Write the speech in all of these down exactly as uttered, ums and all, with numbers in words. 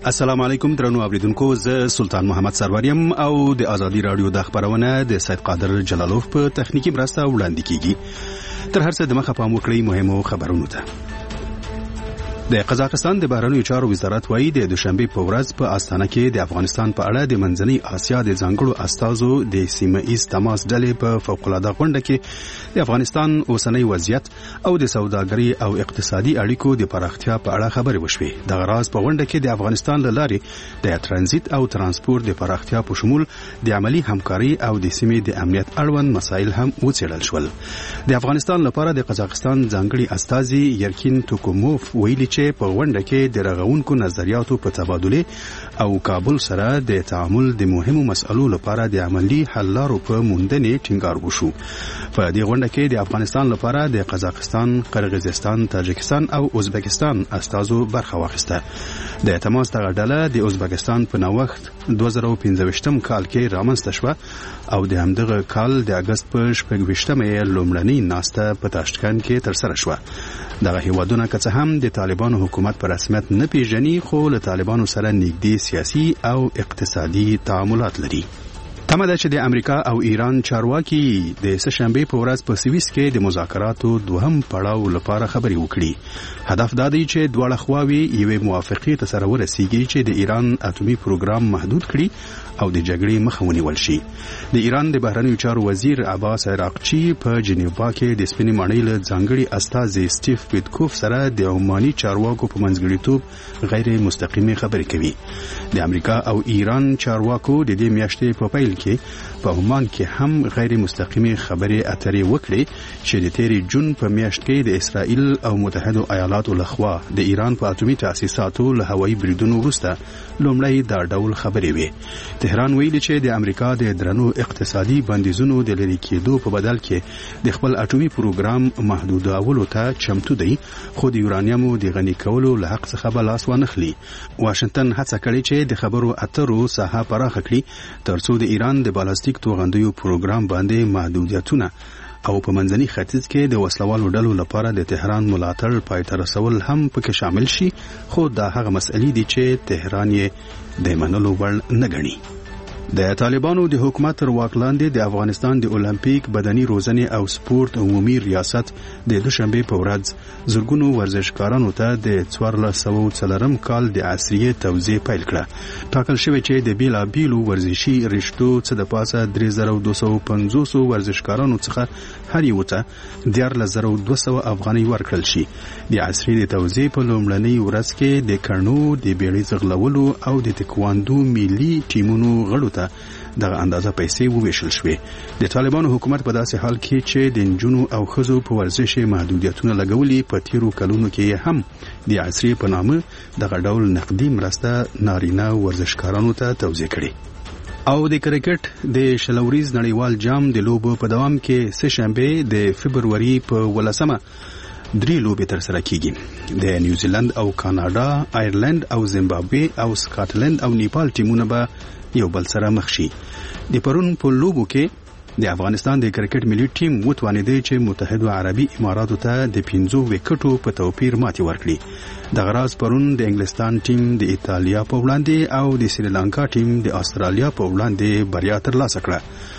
السلام علیکم درنو اوریدونکو، زه سلطان محمد سروریم او د آزادی رادیو د خبرونه د سید قادر جلالوف په تخنیکی مرسته وړاندې کیږي. تر هر څه د مخه پام وکړئ مهمو خبرونو ته. د قزاقستان د بهرنیو چارو وزارت وايي د دوشنبه په ورځ په استانه کې د افغانستان په اړه د منځنۍ اسیا د ځانګړو استازو د سیمه ایز تماس ډلې په فوق العاده غونډه کې د افغانستان اوسنۍ وضعیت او د سوداګري او اقتصادي اړیکو د پراختیا په اړه خبرې وشوې. د غراز په غونډه کې د افغانستان له لارې د ترانزیت او ترانسپورت د پراختیا په شمول د عملی همکاري او د سیمې د امنیت اړوند مسایل هم وڅېړل شول. د افغانستان لپاره د قزاقستان ځانګړي استازي یرکین توکوموف ویلي چې په غونډه کې د رغونکو نظریاتو په تبادله او کابل سره د تعامل د مهمو مسألو لپاره د عملی حل لارو په موندنې ټینګار وشو. په دې غونډه کې د افغانستان لپاره د قزاقستان، قرغیزستان، تاجکستان او ازبکستان استازو برخه واخیسته. د تماس دغه ډله د ازبکستان په نوښت دوه زره او پنځه کال کې رامنځته شوه او د همدغه کال د اگست په شپږویشتمه یې لومړنۍ ناسته په تاشکند کې ترسره شوه. دغه هیوادونه که څه هم د طالبانو حکومت په رسمیت نه پیژني، خو له طالبانو سره نږدې سیاسي او اقتصادي تعاملات لري. تمه ده چې د امریکا او ایران چارواکي د سهشنبه په ورځ په سویس کې د مذاکراتو دوهم پړاو لپاره خبرې وکړي. هدف دا دی چې دواړه خواوې یوې موافقې ته سره ورسیږي چې د ایران اټومي پروګرام محدود کړي او د جګړې مخه ونیول شي. د ایران د بهرنیو چارو وزیر عباس عراقچی په جنیوا کې د سپینې ماڼۍ له ځانګړي استازي سټیف پیټکوف سره د عماني چارواکو په منځګړیتوب غیر مستقیمه خبرې کوي. د امریکا او ایران چارواکو د دې میاشتې په پیل کې په عمان کې هم غیر مستقیمه خبرې اترې وکړي چې د تیرې جون په میاشت کې د اسرائیل او متحده ایالاتو لخوا د ایران په اټومي تاسیساتو له هوایي بریدونو وروسته لومړی دا ډول خبرې وې. تهران ویلي چې د امریکا د درنو اقتصادي بندیزونو د لرې کېدو په بدل کې د خپل اټومي پروګرام محدودولو ته چمتو دی، خو د یورانیمو د غني کولو له حق څخه به لاس وانخلي. واشنگټن هڅه کړې چې د خبرو اترو ساحه پراخه کړي ترڅو د ایران د بالستیک توغندیو پروګرام باندې محدودیتونه او په منځني ختیځ کې د وسلوالو ډلو لپاره د تهران ملاتړ پای ته رسول هم پکې شامل شي، خو دا هغه مسئلې دي چې تهران یې د منلو وړ نه ګڼي. د طالبانو د حکومت تر واک لاندې د افغانستان د اولمپیک بدني روزنې او سپورت عمومي ریاست د دوشنبه په ورځ زرګونو ورزشکارانو ته د څوارلس سوه څلورم کال د عصري توزیع پیل کړه. ټاکل شوی چې د بیلابیلو ورزشي رشتو څخه د پاسه درې زره دوه سوه پنځوس ورزشکارانو څخه هر یو ته دیارلس زره دوه سوه افغانۍ ورکړل شي. د عصري د توزیع په لومړنۍ ورځ کې د کڼو د بیړۍ ځغلولو او د تکواندو ملي ټیمونو غړو ته دغه اندازه پیسې وویشل شوې. د طالبانو حکومت په داسې حال کې چې د نجونو او ښځو په ورزش محدودیتونه لګولي، په تیرو کلونو کې هم د عصري په نامه دغه ډول نقدي مرسته نارینه ورزشکارانو ته توزیع کړي. او د کرکټ د شلوریز نړیوال جام د لوبو په دوام کې سهشنبه د فبروري په ولسمه درې لوبې ترسره کیږي. د نیوزیلند او کاناډا، آیرلند او زیمبابوې او سکاټلند او نیپال ټیمونه به یو بل سره مخ شي. د پرون په لوبو کې د افغانستان د کرکټ ملي ټیم وتوانیدي چې متحده عربي اماراتو ته د پنځو وکټو په توپیر ماتې ورکړي. د غراز پرون د انګلستان ټیم د ایتالیا په وړاندې او د سریلانکا ټیم د استرالیا په وړاندې بریا ترلاسه کړه.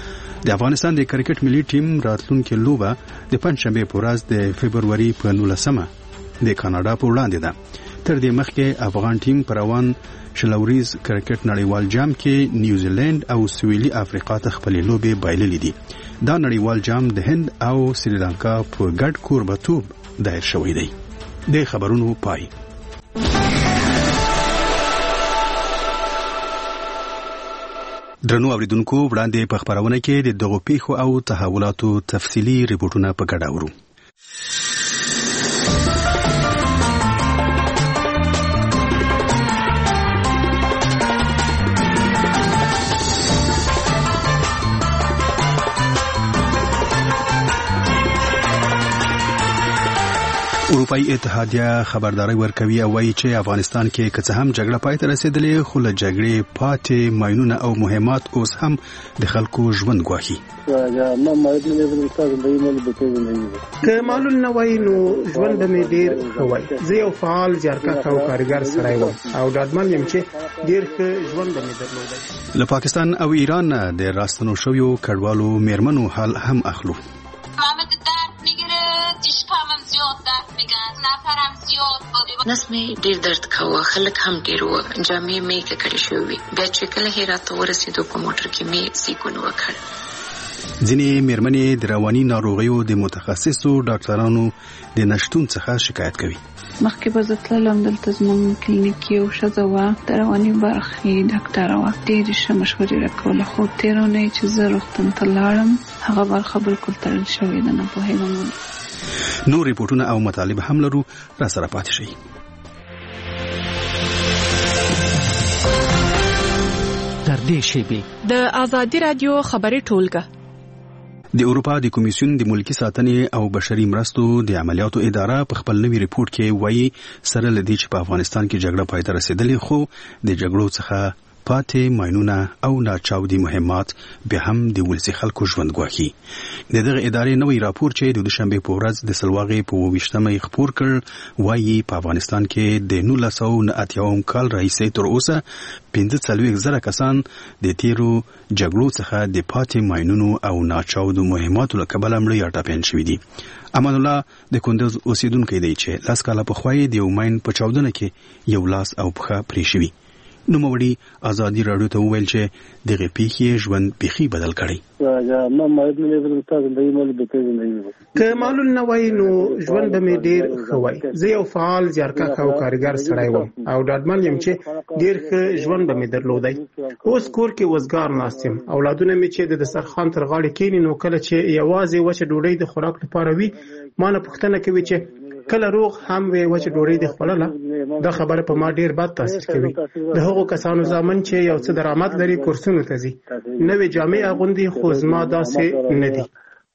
د افغانستان د کرکټ ملي ټیم راتلونکي لوبه د پنځشنبه په ورځ د فبروري په نولسمه د کاناډا په وړاندې ده. تر دې مخکې افغان ټیم پر روان شلوریز کرکټ نړیوال جام کې نیوزیلند او سویلي افریقا ته خپلې لوبې بایللې دي. دا نړیوال جام د هند او سریلانکا په ګډ کوربتوب دایر شوی دی. د خبرونو پای. درنو اوریدونکو، وړاندې په خبرونه کې د دغو پیښو او تحولاتو تفصیلي ریپورتونه په ګډه اورو. اروپאי اتحادیه خبرداري ورکوي او وايي چې افغانستان کې که څه هم جګړه پای ته رسیدلې خو له جګړې پاتې ماینونه او مهمات اوس هم د خلکو ژوند ګواښي. که معلول نه وای نو ژوند به مې ډیر ښه وای. زه یو فعال جارکښ او کارګر سړی وم او ډاډمن یم چې ډیر ښه ژوند به مې درلودی. له پاکستان او ایران د راستنو شویو کډوالو میرمنو حال هم اخلو. نس می ډیر درد کاوه، خلک هم ډیر و، جامې می ککړې شوې. بیا چې کله هرات ورسېدو په موټر کې می سیکون وکړ. ځینې میرمنې د رواني ناروغیو د متخصصو ډاکټرانو د نشټون څخه شکایت کوي. مخکې به زه تللم دلته زموږ کلینیک یو ښځه وه د رواني برخې ډاکټره وه، ډېرې ښه مشورې راکوله. خو تېره اونۍ چې زه روغتون ته لاړم هغه برخه بالکل تړل شوې ده، نه پوهېږم ولې. نور ریپورټونه او مطالب هم لرو، را سره پاتې شئ. تر دې شیبې د آزادي رادیو خبري ټولګه د اروپا د کمیسیون د ملکی ساتنې او بشري مرستو د عملیاتو اداره په خپل نوي ریپورت کې وایي سره لدی چې په افغانستان کې جګړه پای ته رسیدلې خو د جګړو څخه پاتې ماینونه او ناچاودي مهمات به هم د ولسي خلکو ژوند ګواښي. د دغه ادارې نوې راپور چې د دوشنبه په ورځ د سلواغې په ویشتمه خپور کړ وایي په افغانستان کې د نولس سوه نه اتیا کال راهیسې تر اوسه پنځه څلوېښت زره کسان د تیرو جګړو څخه د پاتې ماینونو او ناچاودو مهماتو له کبله مړه یا ټپیان شوي دي. امان الله د کندوز اوسیدونکی دی چې لاس کاله پخوا یې د یو ماین په چاودنه کې یو لاس او پښه پرې شوي. نوموړي آزادي راډیو ته وویل چې دغه پیښې ژوند بیخي بدل کړی. که معلول نه وای نو ژوند به مې ډیر ښه وای. زه یو فعال جارکښ او کارګر سړی وم او ډاډمن یم چې ډیر ښه ژوند به مې درلودی. اوس کور کې وزګار ناست یم. اولادونه مې چې د دسترخوان تر غاړې کېني نو کله چې یوازې وچه ډوډۍ د خوراک لپاره وي ما نه پوښتنه کوي چې کله روغ هم وي وچه ډوډۍ د خوړله. دا خبره په ما ډیر بد تاثیر کوي. د هغو کسانو زامن چې یو څه درآمد لري کورسونو ته ځي، نوې جامې اغوندي، خو زما داسې نه دي.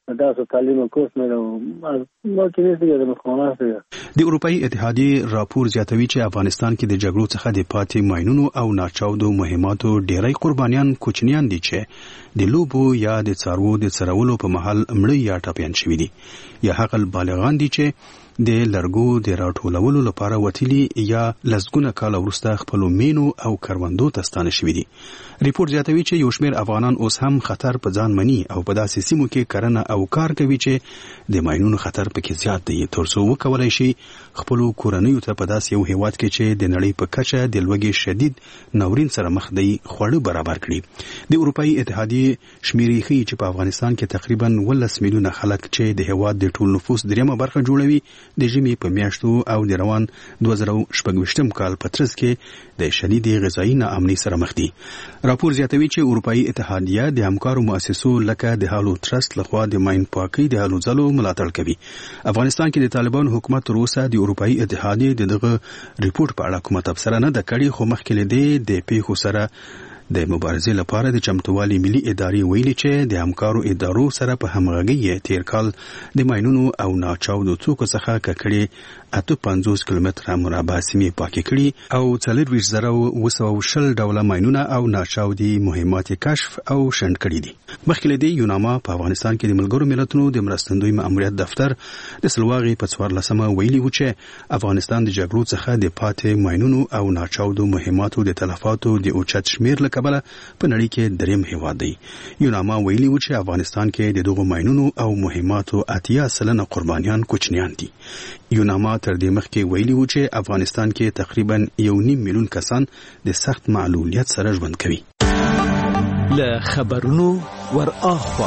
د اروپאי اتحادیه راپور زیاتوي چې افغانستان کې د جګړو څخه د پاتې ماینونو او ناچاودو مهماتو ډیری قربانیان کوچنیان دي چې د لوبو یا د څاروو د څرولو په مهال مړه یا ټپیان شوي دي، یا هغه بالغان دي چې د لرګو د راټولولو لپاره وتیلي یا لسګونه کال وروسته خپل مینو او کروندو ته ستانه شوي دي. ریپورت زیاتوي چې یو شمېر افغانان اوس هم خطر په ځان مني او په داسې سیمو کې کرنه او کار کوي چې د ماینونو خطر پکې زیات دی، ترڅو وکولای شي خپل کورنیو ته په داسې یو هیواد کې چې د نړۍ په کچه د لوږې شدید ناورین سره مخ دی خواړه برابر کړي. د اروپאי اتحادیه شمیرې ښیي چې په افغانستان کې تقریبا ولس میلیونه خلک چې د هیواد د ټول نفوس دریمه برخه جوړوي د ژمي په میاشتو او د روان دوه زره شپږویشتم کال په ترڅ کې د شدید غذایي ناامنۍ سره مخ دي. راپور زیاتوي چې اروپאי اتحادیه د همکارو مؤسسو لکه د هالو ټرست لخوا د ماین پاکۍ د هلو ځلو ملاتړ کوي. افغانستان کې د طالبانو حکومت تر اوسه د اروپאי اتحادیه دغه ریپورت په اړه کومه تبصره نه ده کړې، خو مخکې له دې د پیښو سره د مبارزې لپاره د چمتووالي ملي ادارې ویلي چې د همکارو ادارو سره په همغږۍ تیر کال د ماینونو او ناچاودو څوکو څخه ککړې اته پنځوس کیلومتره مربع سیمې پاکې کړي او څلورویشت زره اوه سوه شل ډوله ماینونه او ناچاودي مهمات کشف او شنډ کړي دي. مخکې له دې یوناما په افغانستان کې د ملګرو ملتونو د مرستندوی ماموریت دفتر د سلواغې په څوارلسمه ویلي و چې افغانستان د جګړو څخه د پاتې ماینونو او ناچاودو مهماتو د تلفاتو د اوچت شمیر له کبله په نړۍ کې دریم هیواد دی. یوناما ویلي و چې افغانستان کې د دغو ماینونو او مهماتو اتیا سلنه قربانیان کوچنیان دي. یوناما تر دې مخکې ویلي و چې افغانستان کې تقریبا یو نیم میلیون کسان د سخت معلولیت سره ژوند کوي. له خبرونو ور اخوا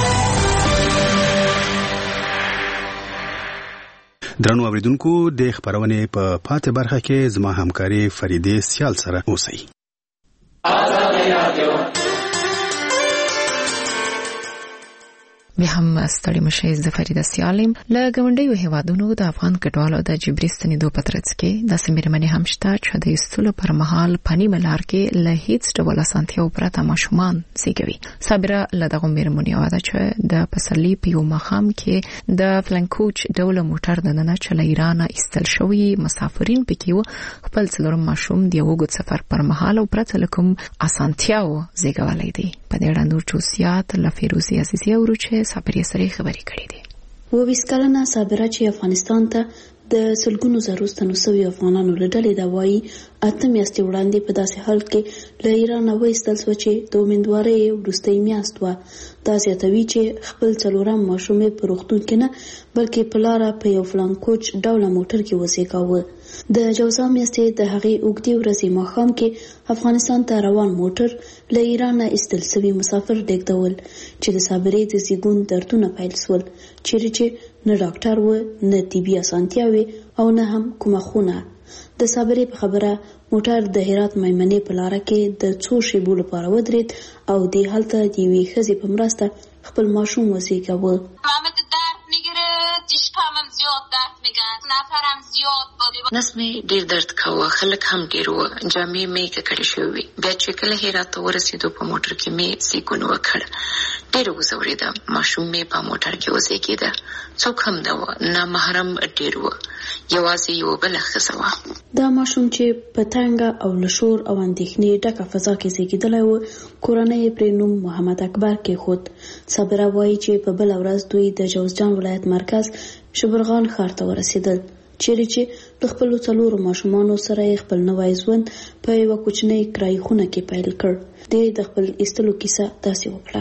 درنو اوریدونکو د خبرونه په پاتې برخه کې زما همکاري فریده سیال سره اوسئ. بیا هم ستړي مشي ز فریده سیالم له ګوندیو هیوادونو د افغان کډوالو د جبري ستنېدو په ترڅ کې د سیمرمنې هم شته چې د ایستلو پر مهال پنی ملار کې له هیڅ ډول اسانتیاو پرته ماشومان زیږوي. صابره له دغه میرمنې واده چې د پسرلي په یو مخام کې د فلنکوچ ډول موټر د ننه چې له ایران ایستل شوی مسافرین پکې خپل څلورم ماشوم د یو غوډ سفر پر مهال او پرته لکم اسانتیاو زیږولای دي. په دې اړه نور جوسیات له فیروزي عزیزي او رچه صابري سره خبرې کړې دي. و وسکلنه صابره چې افغانستان ته د سلګونو زرو ستنوسوي افغانانو لړلې دا وایي اته میاشتې وړاندې په داسې حال کې له ایران وایستل شو چې د امیدوارۍ وروستۍ میاشت وه. دا زیاتوي چې خپل څلورم ماشوم په روغتون کې نه بلکې په لاره په یو فلانکوچ ډوله موټر کې وزېږاوه. د جوزا میاشتې د هغې اوږدې ورځې ماښام کې افغانستان ته روان موټر له ایران ایستل شوي مسافر لېږدول چې د صابرې د زیږون دردونه پیل شول، چیرې چې نه ډاکټر و نه طبي اسانتیاوې او نه هم کومه خونه. د صابرې په خبره موټر د هرات میمنې په لاره کې د څو شیبو لپاره ودرېد او دې هلته د یوې ښځې په مرسته خپل ماشوم وزېږاوه. نس مې ډیر درد کاوه، خلک هم ډیر و، جامې مې ککړې شوې. بیا چې کله هرات ته ورسېدو په موټر کې مې زیږون وکړ. ډیر وځورېدم. ماشوم مې په موټر کې وزېږېده. څوک هم نه و، نامحرم ډیر و، یوازې یو بله ښځه وه. دا ماشوم چې په تنګه او له شور او اندېښنې ډکه فضا کې زېږېدلی و، کورنۍ یې پرې نوم محمد اکبر کېښود. صابره وایي چې په بله ورځ دوی د جوزجان ولایت مرکز شبرغان ښار ته ورسېدل، چیرې چې د خپلو څلورو ماشومانو سره یې خپل نوی ژوند په یوه کوچنۍ کرایي خونه کې پیل کړ. دې د خپل ایستلو کیسه داسې وکړه.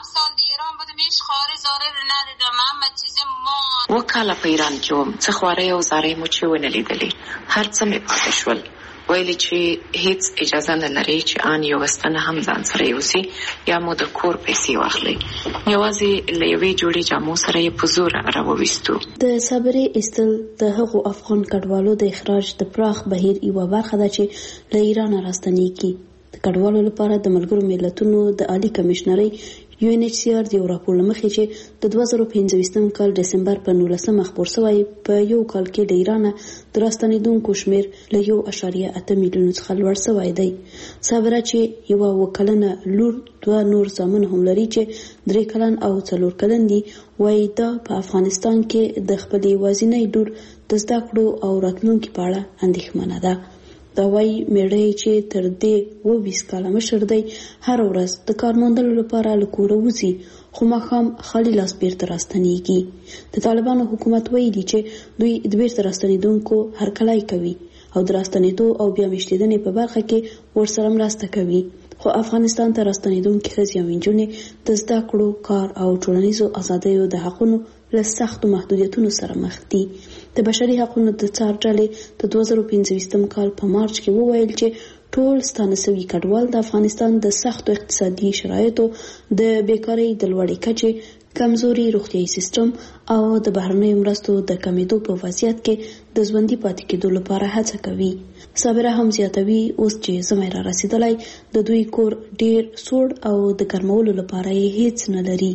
اوه کاله په ایران کې وم. څه خوارۍ او زارۍ مو چې ونه لیدلې. هر څه مې پاتې شول. ویلې چې هیڅ اجازه نه لري چې آن یو ستنه هم ځان سره یوسي یا مو د کور پیسې واخلي. یوازې له یوې جوړې جامو سره یې په زور راوویستو. د صابرې ایستل د هغو افغان کډوالو د اخراج د پراخ بهیر یوه برخه ده چې له ایران راستنېږي. د کډوالو لپاره د ملګرو ملتونو د عالي کمشنرۍ یو ان ایچ سی آر د یو راپور له مخې چې د دوه زره پنځویشتم کال ډسمبر په نولسمه خپور شوی، په یو کال کې د ایران د راستنېدونکو شمېر له یو اعشاریه اته میلیونو څخه لوړ شوی دی. صابره چې یوه اووه کلنه لور، دوه نور زامن هم لري چې درې کلن او څلور کلن دي، وایي دا په افغانستان کې د خپلې یوازینۍ لور د زده کړو او راتلونکي په اړه اندېښمنه ده. دا وایي میړه چې تر دې اووه ویشت کاله مشر دی هره ورځ د کار موندلو لپاره له کوره وځي، خو ماښام خالي لاس بیرته راستنېږي. د طالبانو حکومت ویلي چې دوی د بیرته راستنېدونکو هرکلی کوي او د راستنېدو او بیا میشتېدنې په برخه کې ورسره مرسته کوي، خو افغانستان ته راستنېدونکي ښځې او نجونې د زده کړو، کار او ټولنیزو ازادیو د حقونو له سختو محدودیتونو سره مخ دي. د بشري حقونو د څار ډلې د دوه زره پنځویشتم کال په مارچ کې وویل چې ټول ستانه شوي کډوال د افغانستان د سختو اقتصادي شرایطو، د بیکارۍ د لوړې کچې، کمزوري روغتیايي سیستم او د بهرنیو مرستو د کمیدو په وضعیت کې د ژوندي پاتې کېدو لپاره هڅه کوي. صابره هم زیاتوي اوس چې زمی را رسېدلی، د دوی کور ډیر سوړ او د ګرمولو لپاره یې هیڅ نه لري.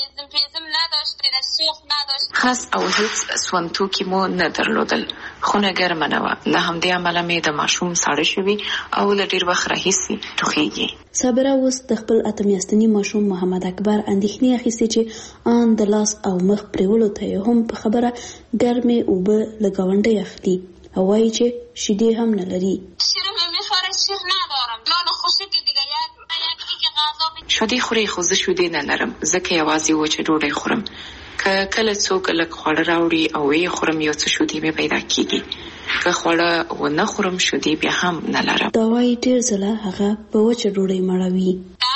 خاص او هیڅ سونتوکي مو نه درلودل. خونه ګرمه نه وه. له همدې امله مې د ماشوم ساړه شوي او له ډېر وخت راهیسې ټوخېږي. صابره اوس د خپل اته میاشتني ماشوم محمد اکبر اندېښنې اخیستې چې آن د لاس او مخ پرېولو ته یې هم په خبره ګرمې اوبه له ګاونډۍ اخلي او وایي چې شیدې هم نه لري. شیدې خوري خو زه شیدې نه لرم، ځکه یوازې وچه ډوډۍ خورم. که کله څوک لږ خواړه راوړي او ویې خورم، یو څه شیدې مې پیدا کېږي. که خواړه ونه خورم، شیدې بیا هم نه لرم. دا وایي ډېر ځله هغه په وچه ډوډۍ مړوي.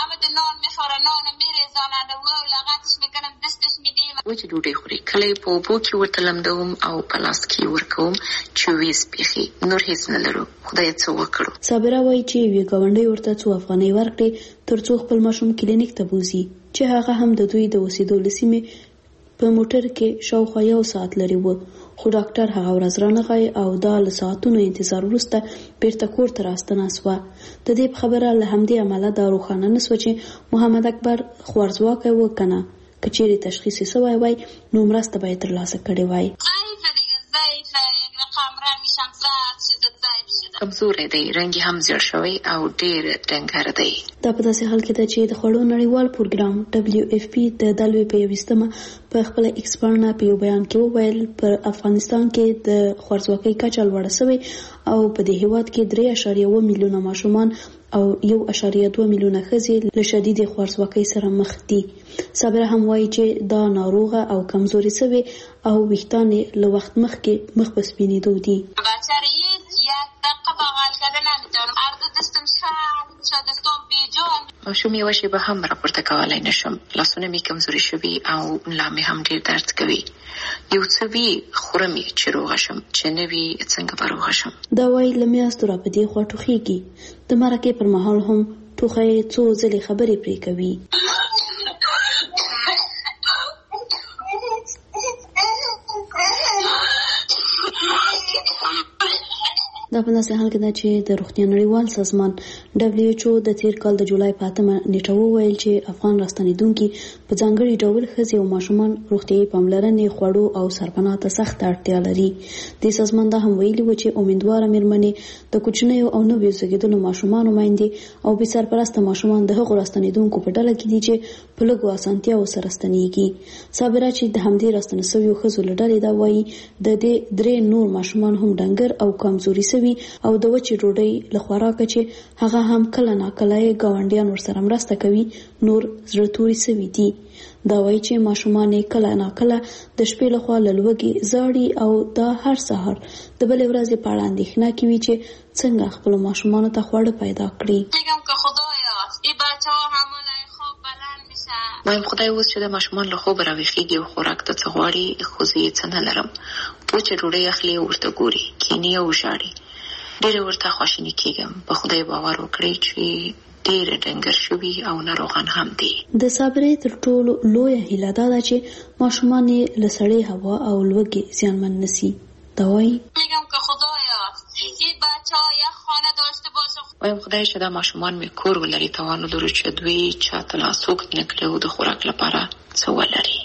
وچه ډوډۍ خوري. کله یې په اوبو کې ورته لمدوم او په لاس کې یې ورکوم چې ویې سپېښي. نور هیڅ نه لرو. خدای څه وکړو. صابره وایي چې یوې ګاونډۍ ورته څو افغانۍ ورکړې تر څو خپل ماشوم کلینیک ته بوځي، چې هغه هم د دوی د اوسېدو له سیمې په موټر کې شاوخوا یو ساعت لري و، خو ډاکټر هغه ورځ رانغی او دا له ساعتونو انتظار وروسته بیرته کور ته راستنه سوه. د دې په خبره له همدې عمله دا روښانه نه سوه چې محمد اکبر خوارځواکی و که نه. کچېرې تشخیص سوی وای نو مرسته باید ترلاسه کړې وای. کمزورې دی، رنګ هم زیړ شوی او ډېر ډنګر دی. دا په داسې حال کې ده چې د خوړو نړیوال پروګرام دبلیو اف پی د دلوي په یوستمه په خپل ایکسپرټ په یو بیان کې وویل پر افغانستان کې د خوارځواکۍ کچه لوړه شوې او په دې هیواد کې درې اعشاریه اووه میلیونه ماشومان او یو اعشاریه دوه میلیونه ښځې له شدیدې خوارځواکۍ سره مخ دي. صابره هم وایي چې دا ناروغه او کمزوري شوې او ویښتان له وخت مخکې مخ په سپینېدو دي. ماشوم یوه شېبه هم راپورته کولی نشم، لاسونه مې کمزوري شوي او ملا مې هم ډېر درد کوي. یو څه وي خورم یې چې روغه شم، چې نه وي څنګه به روغه شم. دا وایي له میاشتو را په دې خوا ټوخېږي. د مرکې پر مهال هم ټوخی څو ځلې خبرې پرې کوي. دا په داسې حال کې ده چې د روغتیا نړیوال سازمان دبلیو ایچ او د تیر کال د جولای په اتمه نیټه وویل چې افغان راستنېدونکي په ځانګړي ډول ښځې او ماشومان روغتیایي پاملرنې، خوړو او سرپناه ته سخت اړتیا لري. د سازمان دا هم ویلي و چې امیدواره مېرمنې د کوچنیو او نویو زېږېدلو ماشومانو میندې او بې سرپرسته ماشومان د هغو راستنېدونکو په ډله کې دي چې په لږو اسانتیاوو سره ستنېږي. صابره چې د همدې راستنه شویو ښځو له ډلې دا وایي د دې درې نور ماشومان هم ډنګر او کمزوري شوي او د وچې ډوډۍ له خوراکه چې هغه هم کله ناکله یې ګاونډیان ورسره مرسته کوي نور زړه توري شوي دي. دا وایي چې ماشومان یې کله ناکله د شپې لخوا له لوږې زاړي او دا هر سهار د بلې ورځې په اړه اندېښنه کوي چې څنګه خپلو ماشومانو ته خواړه پیدا کړي. وایم خدای اوس چې د ماشومان له خوبه راویښېږي او خوراک ته څه غواړي، خو زه یې څه نه لرم. وچه ډوډۍ اخلي، ورته ګوري، کیني او ژاړي. ډېره ورته خواشیني کېږم. په خدای باور وکړئ چې ډېر ډنګر شوي او ناروغان هم دي. د صابرې تر ټولو لویه هیله دا ده چې ماشومان یې له سړې هوا او لوږې زیانمن نشي. دا وایي وایم خدای چې دا ماشومان مې کور ولري، توان ولري چې دوی چاته لاس اوږد نه کړي او د خوراک لپاره څه ولري.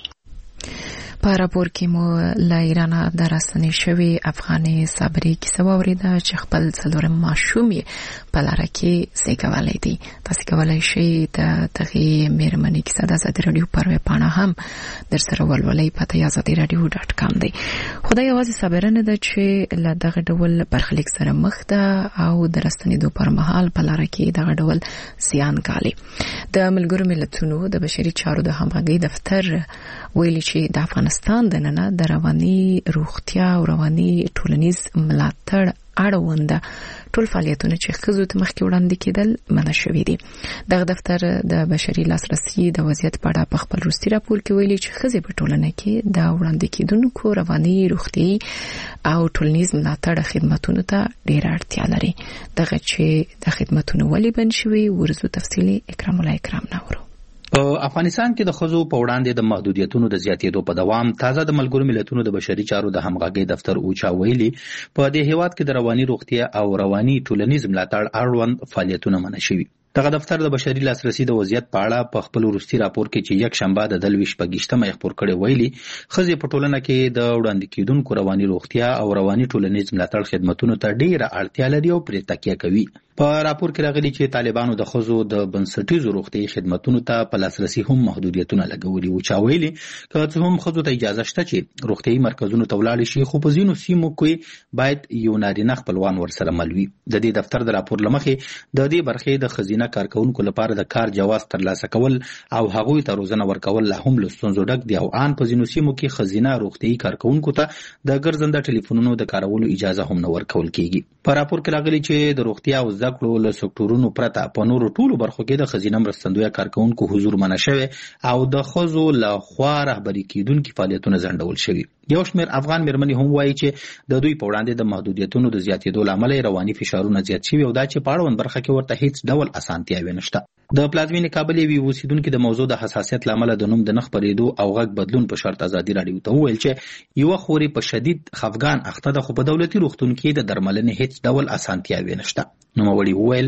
په راپور کې مو له ایرانه د راستنې شوې افغانې صابرې کیسه واورېده چې خپل څلورم ماشوم یې په لاره کې زیږولی دی. تاسې کولی شئ د دغې مېرمنې کیسه د ازادي راډیو پر ویبپاڼه هم در سره ولولئ. پته یې ازادي راډیو ډاټ کام دی. خو دا یوازې صابره نه ده چې له دغه ډول برخلیک سره مخ ده او د راستنېدو پر مهال په لاره کې دغه ډول زیان ګالي. د ملګرو ملتونو د بشري چارو د همغږۍ دفتر ویلي چې د افغانستان دننه د رواني روغتیا او رواني ټولنیز ملاتړ اړوند ټول فعالیتونه چې ښځو ته مخکې وړاندې کېدل منع شوي دي. دغه دفتر د بشري لاسرسي د وضعیت په اړه په خپل وروستي راپور کې ویلي چې ښځې په ټولنه کې د وړاندې کېدونکو رواني روغتیایي او ټولنیز ملاتړ خدماتونو ته ډېره اړتیا لري. دغه چې د خدماتونو ولې بند شوي ورزو تفصیلي اکرام الله اکرام ناورو. په افغانستان کې د ښځو په وړاندې د محدودیتونو د زیاتېدو په دوام تازه د ملګرو ملتونو د بشري چارو د همغږۍ دفتر اوچا ویلي په دې هیواد کې د رواني روغتیا او رواني ټولنیز ملاتړ اړوند فعالیتونه منع شوي. دغه دفتر د بشري لاسرسي د وضعیت په اړه په خپل وروستي راپور کې چې یک شنبه د دلوي شپږیشتمه یې خپور کړی ویلي ښځې په ټولنه کې د وړاندې کېدونکو رواني روغتیا او رواني ټولنیز ملاتړ خدماتونو ته ډېره اړتیا لري او پرې تکیه کوي. په راپور کې راغلي چې طالبانو د ښځو د بنسټیزو روغتیایي خدماتونو ته په لاسرسي هم محدودیتونه لګولي وو. چا ویلي که څه هم ښځو ته اجازه شته چې روغتیایي مرکزونو ته ولاړې شي، خو په ځینو سیمو کې باید یو نارینه خپلوان ورسره مل وي. د دې دفتر د راپور له مخې د دې برخې د ښځینه کارکوونکو لپاره د کار جواز ترلاسه کول او هغوی ته روزنه ورکول لا هم له ستونزو ډک دي او ان په ځینو سیمو کې ښځینه روغتیایي کارکوونکو ته د ګرځنده ټلیفونونو د کارولو اجازه هم نه ورکول کیږي. په راپور کې راغلي چې د روغتیا او زده کړو له سکتورونو پرته په نورو ټولو برخو کې د ښځینه مرستندویه کارکوونکو حضور منع شوی او د ښځو له خوا رهبري کېدونکي فعالیتونه ځنډول شوي. یو شمېر افغان مېرمنې هم وایي چې د دوی په وړاندې د محدودیتونو د زیاتېدو له امله رواني فشارونه زیات شوي او دا چې په اړوند برخه کې ورته هیڅ ډول اسانتیاوې نشته. د پلازمینې کابل یوې اوسیدونکي د موضوع د حساسیت له امله د نوم د نه خپرېدو او غږ بدلون په شرط ازادي راډیو ته وویل چې یوه خورې په شدید خفګان اخته ده خو په دولتي روغتون کې د درملنې هیڅ ډول اسانتیاوې نشته. نوموړي وویل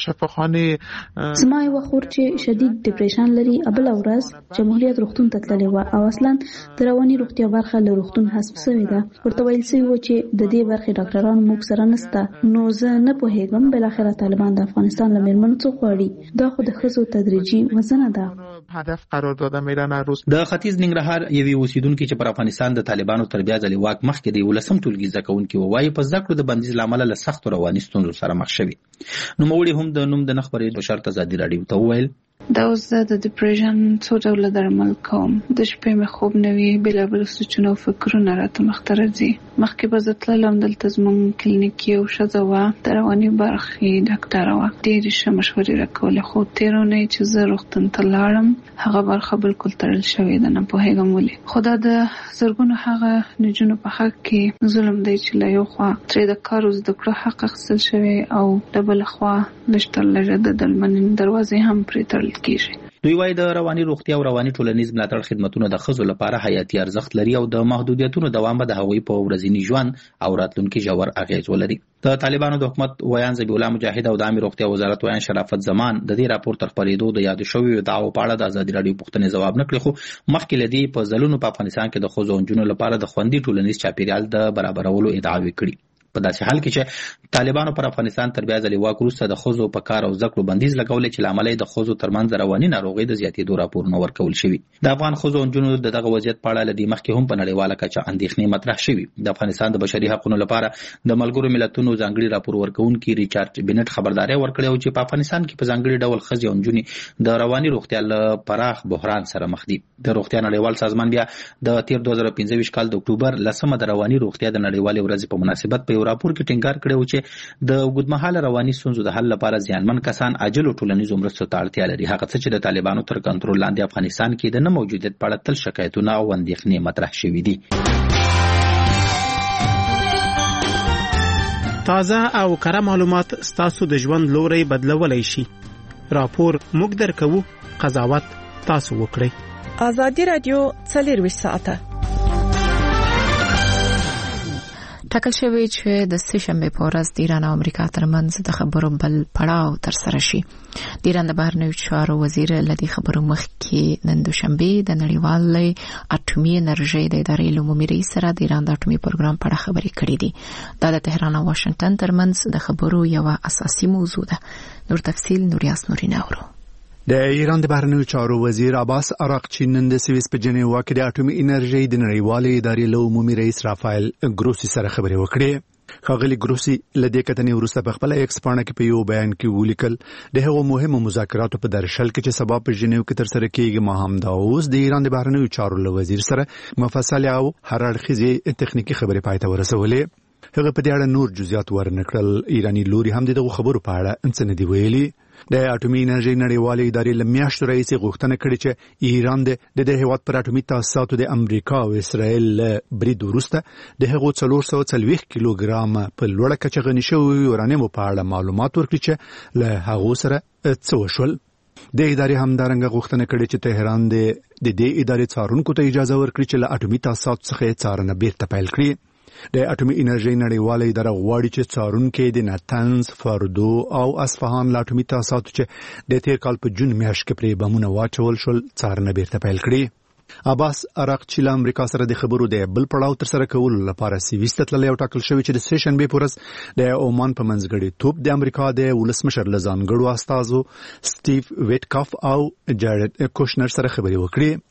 زما یوه خور چې شدید ډیپریشن لري ابله ورځ جمهوریت روغتون ته تللې وه او اصلا د رواني روغتیا برخه له روغتون حذف شوې ده. ورته ویل شوي وو چې د دې برخې ډاکټران موږ سره نشته. نو زه نه پوهېږم بالاخره طالبان د افغانستان له مېرمنو څه غواړي. دا خو د ښځو تدریجي وزنه ده. هدف قرار داده میرن روز. د ختیځ ننګرهار یوې اوسیدونکي چې پر افغانستان د طالبانو تر بیا ځلې واک مخکې د یولسم ټولګي زده کوونکي ووایي په زده کړو د بندیز له امله له سختو رواني ستونزو سره مخ شوي. نوموړي هم د نوم د نه خپرېدو شرط ازادي راډیو ته وویل دا اوس زه د ډیپریشن څو ډوله درمل کوم. د شپې مې خوب نه وي، بېلابېل سوچونه او فکرونه راته مخته راځي. مخکې به زه تللم، دلته زموږ کلینیک یو ښځه وه د رواني برخې ډاکټره وه، ډېرې ښه مشورې راکولې. خو تېره اونۍ چې زه روغتون ته لاړم هغه برخه بالکل تړل شوې ده. نه پوهېږم ولې، خو دا د زرګونو هغه نجونو په حق کې ظلم دی چې له یو خوا ترې د کار او زده کړو حق اخیستل شوی او د بله خوا لږ تر لږه د درملنې دروازې هم پرې تړل کیږي. دوی وايي د رواني روغتیا او رواني ټولنیز ملاتړ خدمتونه د ښځو لپاره حیاتي ارزښت لري او د محدودیتونو دوام به د هغوی په ورځني ژوند او راتلونکي ژور اغیز ولري. د طالبانو د حکومت ویان ذبیح الله مجاهد او د عامه روغتیا وزارت ویان شرافت زمان د دې راپور تر خپرېدو د یاد شویو دعوو په اړه د ازادي راډیو پوښتنې ځواب نه کړی، خو مخکې له دې په ځلونو په افغانستان کې د ښځو او نجونو لپاره د خوندي ټولنیز چاپیریال د برابرولو ادعاوې کړي. په داسې حال کې چې طالبانو پر افغانستان تر بیا ځلې واک وروسته د ښځو په کار او زده کړو بندیز لګولی چې له امله د ښځو ترمنځ رواني ناروغۍ د زیاتېدو راپورونه ورکول شوي. د افغان ښځو او نجونو د دغه وضعیت په اړه له دې مخکې هم په نړیواله کچه اندېښنې مطرح شوي. د افغانستان د بشري حقونو لپاره د ملګرو ملتونو ځانګړي راپور ورکوونکي ریچارډ بینټ خبرداری ورکړې او چې په افغانستان کې په ځانګړي ډول ښځې او نجونې د رواني روغتیا له پراخ بحران سره مخ دي. د روغتیا نړیوال سازمان بیا د تیر دوه زره پنځه ویشت کال د اکتوبر لسمه د رواني روغتیا د نړیوالې ورځې په مناسبت په یو راپور کې ټینګار کړی چې د اوږدمهاله رواني ستونزو د حل لپاره زیانمن کسان عاجلو ټولنیزو مرستو ته اړتیا لري. هغه څه چې د طالبانو تر کنټرول لاندې افغانستان کې د نه موجودیت په اړه تل شکایتونه او اندېښنې مطرح شوي دي. تازه او کره معلومات ستاسو د ژوند لوري بدلولای شي. راپور موږ درکوو، قضاوت تاسو وکړئ. ازادي راډیو څلرویشت ساعته ټاکل شوی چې د سه شنبه په ورځ د ایران او امریکا ترمنځ د خبرو بل پړاو تر سره شي. د ایران د بهرنیو چارو وزیر لدی خبرو مخکې نن دوشنبه د نړیوالې اټومي انرژي د ادارې عمومي رئیس سره د ایران د اټومي پروګرام په اړه خبرې کړې دي. دا د تهران او واشنگټن ترمنځ د خبرو یو اساسي موضوع ده. نور تفصیل نوریاس نورینه اورو. د ایران د بهرنیو چارو وزیر عباس اراغچی نن د سویس په جنیوا کې د اټومي انرژي د نړیوالې ادارې له عمومي رئیس رافایل ګروسی سره خبرې وکړې. ښاغلي ګروسی له دې کتنې وروسته په خپل ایکس پاڼه کې په یو بیان کې ولیکل د هغو مهمو مذاکراتو په درشل کې چې سبا په جنیوا کې تر سره کېږي ما هم دا اوس د ایران د بهرنیو چارو له وزیر سره مفصل او هر اړخیزې تخنیکی خبرې پای ته ورسولې. هغه په دې اړه نور جزئیات ورنکړل. ایرانی لوري هم دغه خبرو په اړه څه نه دی ویلي. د اټومي انرژي نړیوالې ادارې له میاشتو راهیسې غوښتنه کړې چې ایران د دې هیواد پر اټومي تاسیساتو د امریکا او اسرائیل له برید وروسته د هغو څلور سوه څلوېښت کیلوګرام په لوړه کچه غني شوي یورانیم په اړه معلومات ورکړي چې له هغو سره څه وشول. د ادارې همدارنګه غوښتنه کړې چې تهران د دې ادارې څارونکو ته اجازه ورکړي چې له اټومي تاسیساتو څخه څارنه بیرته پیل کړي. د اټومي انرژي نړیواله اداره غواړي چې څارونکي د ناتنز، فاردو او اصفهان له اټومي تاسیساتو چې د تیر کال په جون میاشت کې پرې بمونه واچول شول څارنه بیرته پیل کړي. عباس اراغچی له امریکا سره د خبرو د بل پړاو تر سره کولو لپاره سویس ته تللی او ټاکل شوی چې د سه شنبه په ورځ د عمان په منځګړي توپ د امریکا د ولسمشر له ځانګړو استازو سټیو ویټکاف او جارډ کوشنر سره خبرې وکړي.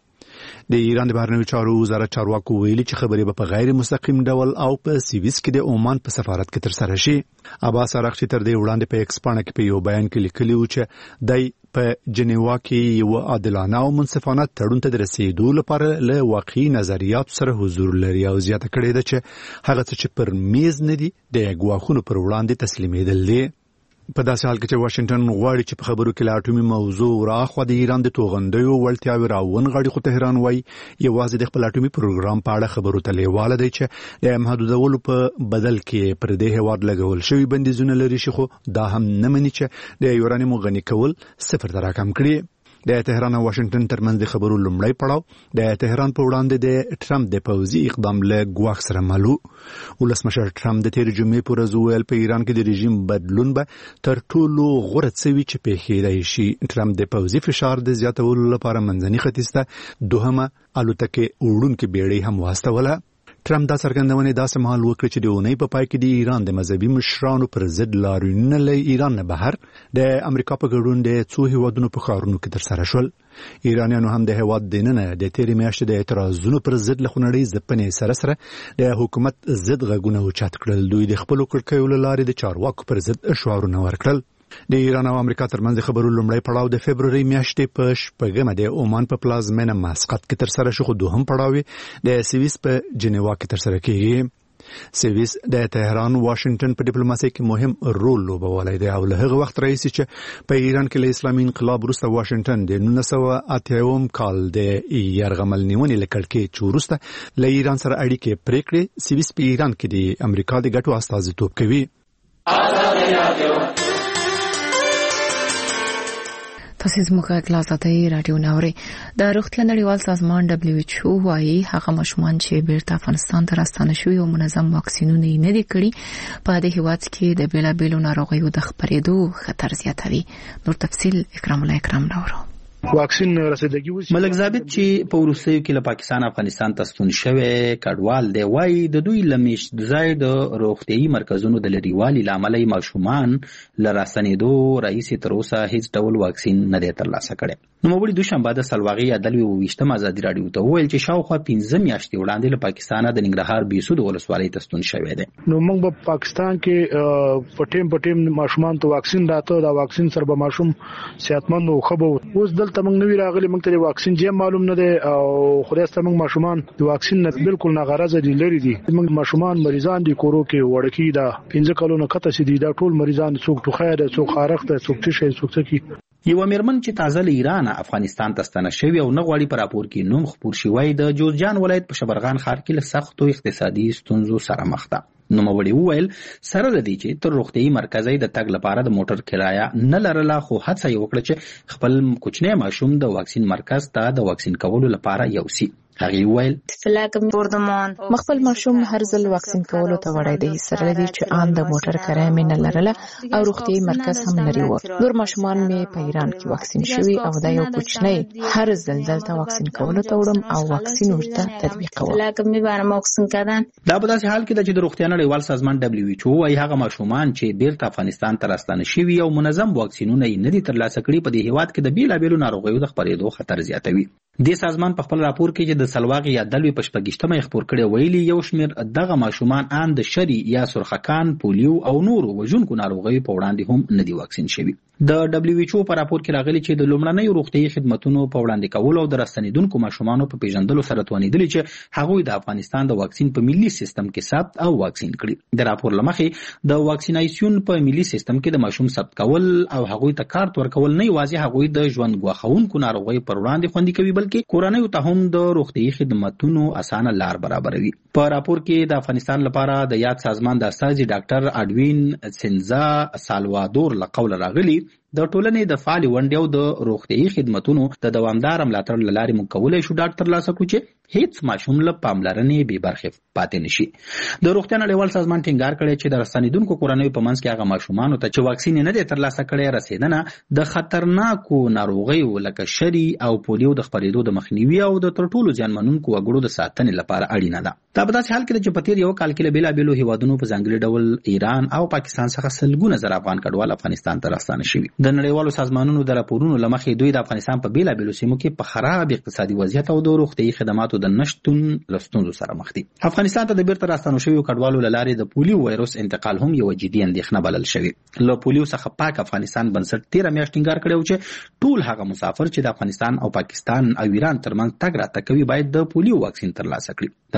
د ایران د بهرنیو چارو وزارت چارواکو ویلي چې خبرې به په غیر مستقیم ډول او په سویس کې د عمان په سفارت کې تر سره شي. عباس اراغچی تر دې وړاندې په ایکس پاڼه کې په یو بیان کې لیکلي و چې دای په جنیوا کې یو عادلانه او منصفانه تړون ته د رسیدو لپاره له واقعي نظریات سره حضور لري او زیاته کړې ده چې هغه څه چې پر میز نه دي د ګواښونو پر وړاندې تسلیمېدل دي. په داسې حال کې چې واشنگټن غواړي چې په خبرو کې لا اټومي موضوع راخوا د ایران د توغندیو وړتیاوې راونغاړي، خو تهران وایي یوازې د خپل اټومي پروګرام په اړه خبرو ته لیواله دی چې د محدودولو په بدل کې پر دې هیواد لګول شوی بندیزونه لري، خو دا هم نه مني چې د یورانیم غني کول صفر ته راکم کړي. د تهران او واشنگټن ترمنځ د خبرو لومړی پړاو د تهران په وړاندې د ټرمپ د پوځي اقدام له ګواښ سره مالو. ولسمشر ټرمپ د تیر جمعې پر ورځ ویل په ایران کې د رژیم بدلون به تر ټولو غوره څه وي چې پیښیدای شي. ټرمپ د پوځي فشار د زیاتولو لپاره منځني ختیځ ته دوهمه الوتکې وړونکې بیړۍ هم واستوله. ټرمپ دا څرګندونه داسې مهال وکړه چې د اونۍ په پای کې د ایران د مذهبي مشرانو پر ضد لاریونونه له ایران نه بهر د امریکا په ګډون د څو هیوادونو په ښارونو کې ترسره شول. ایرانیانو هم د هیواد دننه د تیرې میاشتې د اعتراضونو پر ضد له خونړۍ ځپنې سره سره د حکومت ضد غږونه اوچت کړل. دوی د خپلو کړکیو له لارې د چارواکو پر ضد شعارونه ورکړل. د ایران او امریکا ترمنځ خبرو لومړی پړاو د فبروري میاشتې په شپږمه د عمان په پلازمینه مسقط کې ترسره شو، خو دوهم پړاو د سویس په جنیوا کې ترسره کیږي. سویس د تهران واشنگټن په ډیپلوماسي کې مهم رول لوبولی دی او له هغه وخت راهیسې چې په ایران کې له اسلامي انقلاب وروسته واشنگټن د نولس سوه اتیاوم کال د یرغمل نیونې له کړکۍ چې وروسته له ایران سره اړیکې پرې کړې، سویس په ایران کې د امریکا د ګټو استازیتوب کوي. تاسو زموږ غږ لازمي رادیو نوري. د روغتیا نړیوال سازمان دبليو ایچ او وايي هغه ماشومان چې بیرته افغانستان ته راستانه شوي او منظم واکسینونه یې نه دي کړي په دې هیواد کې د بیلابیلو ناروغیو د خپرېدو خطر زیاتوي. نور تفصیل اکرام الله اکرام راوړو. واکسین رسیدګي وسی ملک ثابت چې په روسیو کې له پاکستان افغانستان ته ستون شوی کډوال دی وایي د دوی لمیش ځای د روغتيایي مرکزونو د لريوالي لامل ماشومان لراستنېدو رئیس تر اوسه هیڅ ډول واکسین نه دی ترلاسه کړی. نو مبولي دوشنبه د سلواغي عدالوي وشتم ازادي رادیو ته ویل چې شاوخوا پنځه میاشتې وړاندې له پاکستان د ننګرهار بیسود ولسوالۍ ته ستون شوی دی. نو موږ په پاکستان کې پټیم پټیم ماشومان ته واکسین راته دا واکسین سره به ماشوم صحتمند او خبو اوس دلته موږ نوی راغلي موږ ته واکسین جې معلوم نه دی او خو داسته موږ ماشومان د واکسین نه بالکل نه غرض دي لري دي. موږ ماشومان مریضان دي کورو کې وړکی دا پنځه کلونو کته سي دي دا ټول مریضان څوک ټوخه ده څوک خارخ ده څوک تشه څوک څکی. یو میرمن چې تازه له ایران افغانستان ته ستنه شوی او نه غواړي پر راپور کې نوم خبر شوی د جوزجان ولایت په شبرغان ښار کې له سختو اقتصادي ستونزو سره مخ ده. نو مولي وویل سره لدی چې تر روغتيایي مرکزي د تګ لپاره د موټر کرایه نه لرله، خو هڅه یې وکړه چې خپل کوچنی ماشوم د واکسین مرکز ته د واکسین کولو لپاره یوسي. هغه ویل مخبل ماشوم هر ځل واکسین کولو ته وړای دی، سره لدی چې آن د موټر کرایه مې نه لرله او روغتيایي مرکز هم لري و. نور ماشومان مې په ایران کې واکسین شوي او دا یو کوچنی هر ځل دلته واکسین کولو ته وړم او واکسین ورته تطبیق کوم. دا په داسې حال کې د چې د روغتیا نړیوال سازمان دبليو ایچ او وايي هغه ماشومان چې بیرته افغانستان ته راستانه شوي او منظم واکسینونه یې نه دي ترلاسه کړي په دې هیواد کې د بیلابیلو ناروغیو د خپرېدو خطر زیاتوي. د سازمان په خپل راپور کې چې د سلواغي عدالوي په شپږشتمه خبر کړي ویلي یو شمیر دغه ماشومان ان د شری یا سرخکان، پولیو او نورو وژونکو ناروغیو په وړاندې هم نه دي واکسین شوي. د دبليو ایچ او په راپور کې راغلي چې د لومړنیو روغتيایي خدماتو په وړاندې کولو او د راستنیدونکو ماشومانو په پیژندلو سره توانیدل چې هغوی د افغانستان د واکسین په ملي سیستم کې ثبت او واکسین کړي. د راپور لمخې د واکسیناسیون په ملي سیستم کې د ماشوم ثبت کول او هغوی ته کارت ورکول نه یوازې هغوی د ژوند غواخونکو ناروغیو پر وړاندې خوندي کوي بلکې کورنیو ته هم د روغتيایي خدماتو اسانه لار برابروي. په راپور کې د افغانستان لپاره د یاد سازمان د استاذ ډاکټر اډوین سنزا سالوادور لقول راغلي د ټولنې د فعال ونډې او د روغتيایي خدماتو د دوامدار ملاتړ لارې موږ کولای شو ډاکټر ترلاسه کړو چې هیڅ ماشوم له پاملرنې بې برخې پاتې نشي. د روغتیا نړیوال سازمان ټینګار کړی چې د راستنیدونکو کورنیو په منځ کې هغه ماشومانو ته چې واکسین نه دی ترلاسه کړی رسیدنه د خطرناکو ناروغیو لکه شری او پولیو د خپرېدو د مخنیوي او د تر ټولو زیانمنونکو وګړو د ساتنې لپاره اړینه ده. دا په داسې حال کې چې په تیر یو کال کې له بیلابیلو هیوادونو په ځانګړي ډول ایران او پاکستان څخه سلګونه زره افغان کډوال افغانستان ته راستانه شوي. د نړیوالو سازمانونو د راپورونو لمخې دوی د افغانستان په بیلابیلو سیمو کې په خراب اقتصادي وضعیت او د روغتيایي خدماتو د نشټون لستونزو سره مخ دي. افغانستان ته د بیرته راستانو شویو کډوالو له لارې د پولیو وایروس انتقال هم یو جدي اندېښنه بلل شوی. له پولیو څخه پاک افغانستان بنسټ تیر میاشت ټینګار کړی و چې ټول هغه مسافر چې د افغانستان او پاکستان او ایران ترمنځ تګ راتګ کوي باید د پولیو واکسین ترلاسه کړي. دغه بنسټ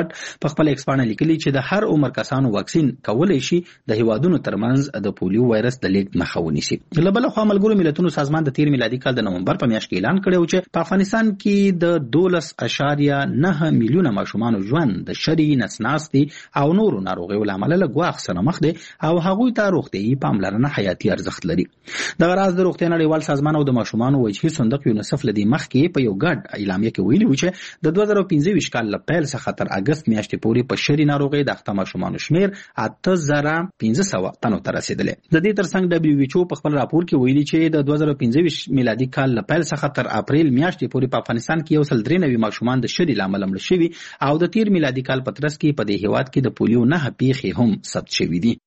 غټ په خپل ایکس باندې لیکلي چې د هر عمر کسانو واکسین کولای شي د هیوادونو ترمنځ د پولیو وایرس د لیږد مخه ونیسي. له بل خوا ملګرو ملتونو سازمان د تیر میلادي کال د نومبر په میاشت کې اعلان کړی چې په افغانستان کې د دولس اشاریه نه میلیونه ماشومان ژوند د شری نسناستي او نورو ناروغیو لامل له ګواښ سره مخ دي او هغوی ته روغتیايي پاملرنه حیاتي ارزښت لري. د غراز د روغتیا نړیوال سازمان او د ماشومان وجهي صندوق یونیسف لدی مخ کې په یو ګډ اعلامیه کې ویلي و چې د دوه زره پنځه ویشت کال له پیل څخه تر اگست میاشتې پورې په شری ناروغي د اخته ماشومان شمیر اته زره پنځه سوه تنو ته رسیدلی. د دې ترڅنګ دبليو ایچ او په خپل راپور کې ویلي چې د دوه زره پنځه ویشت میلادي کال له پیل څخه تر اپریل میاشتې پورې په افغانستان کې یو سل درې نوي ماشومان د شری لامل مړ شوي او د تیر میلادي کال په ترڅ کې په دې هیواد کې د پولیو نه پیښې هم ثبت شوي دي.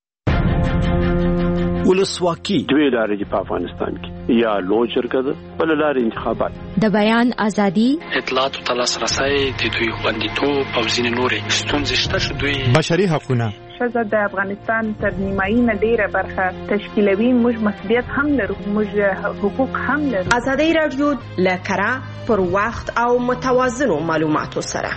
ولسواکي دوی لارې په افغانستان کې یا لوی جرګه ده بل لارې انتخابات د بیان ازادي اطلاعات او لاسرسي د دوی خوندیتوب او ځینې نورې ستونزې شته چې دوی بشري حقوقونه ښځه د افغانستان تر نیمایي نه ډیره برخه تشکیلوي. موږ مسؤلیت هم لرو، موږ حقوق هم لرو. ازادي راډیو لکرا پر وخت او متوازنو معلوماتو سره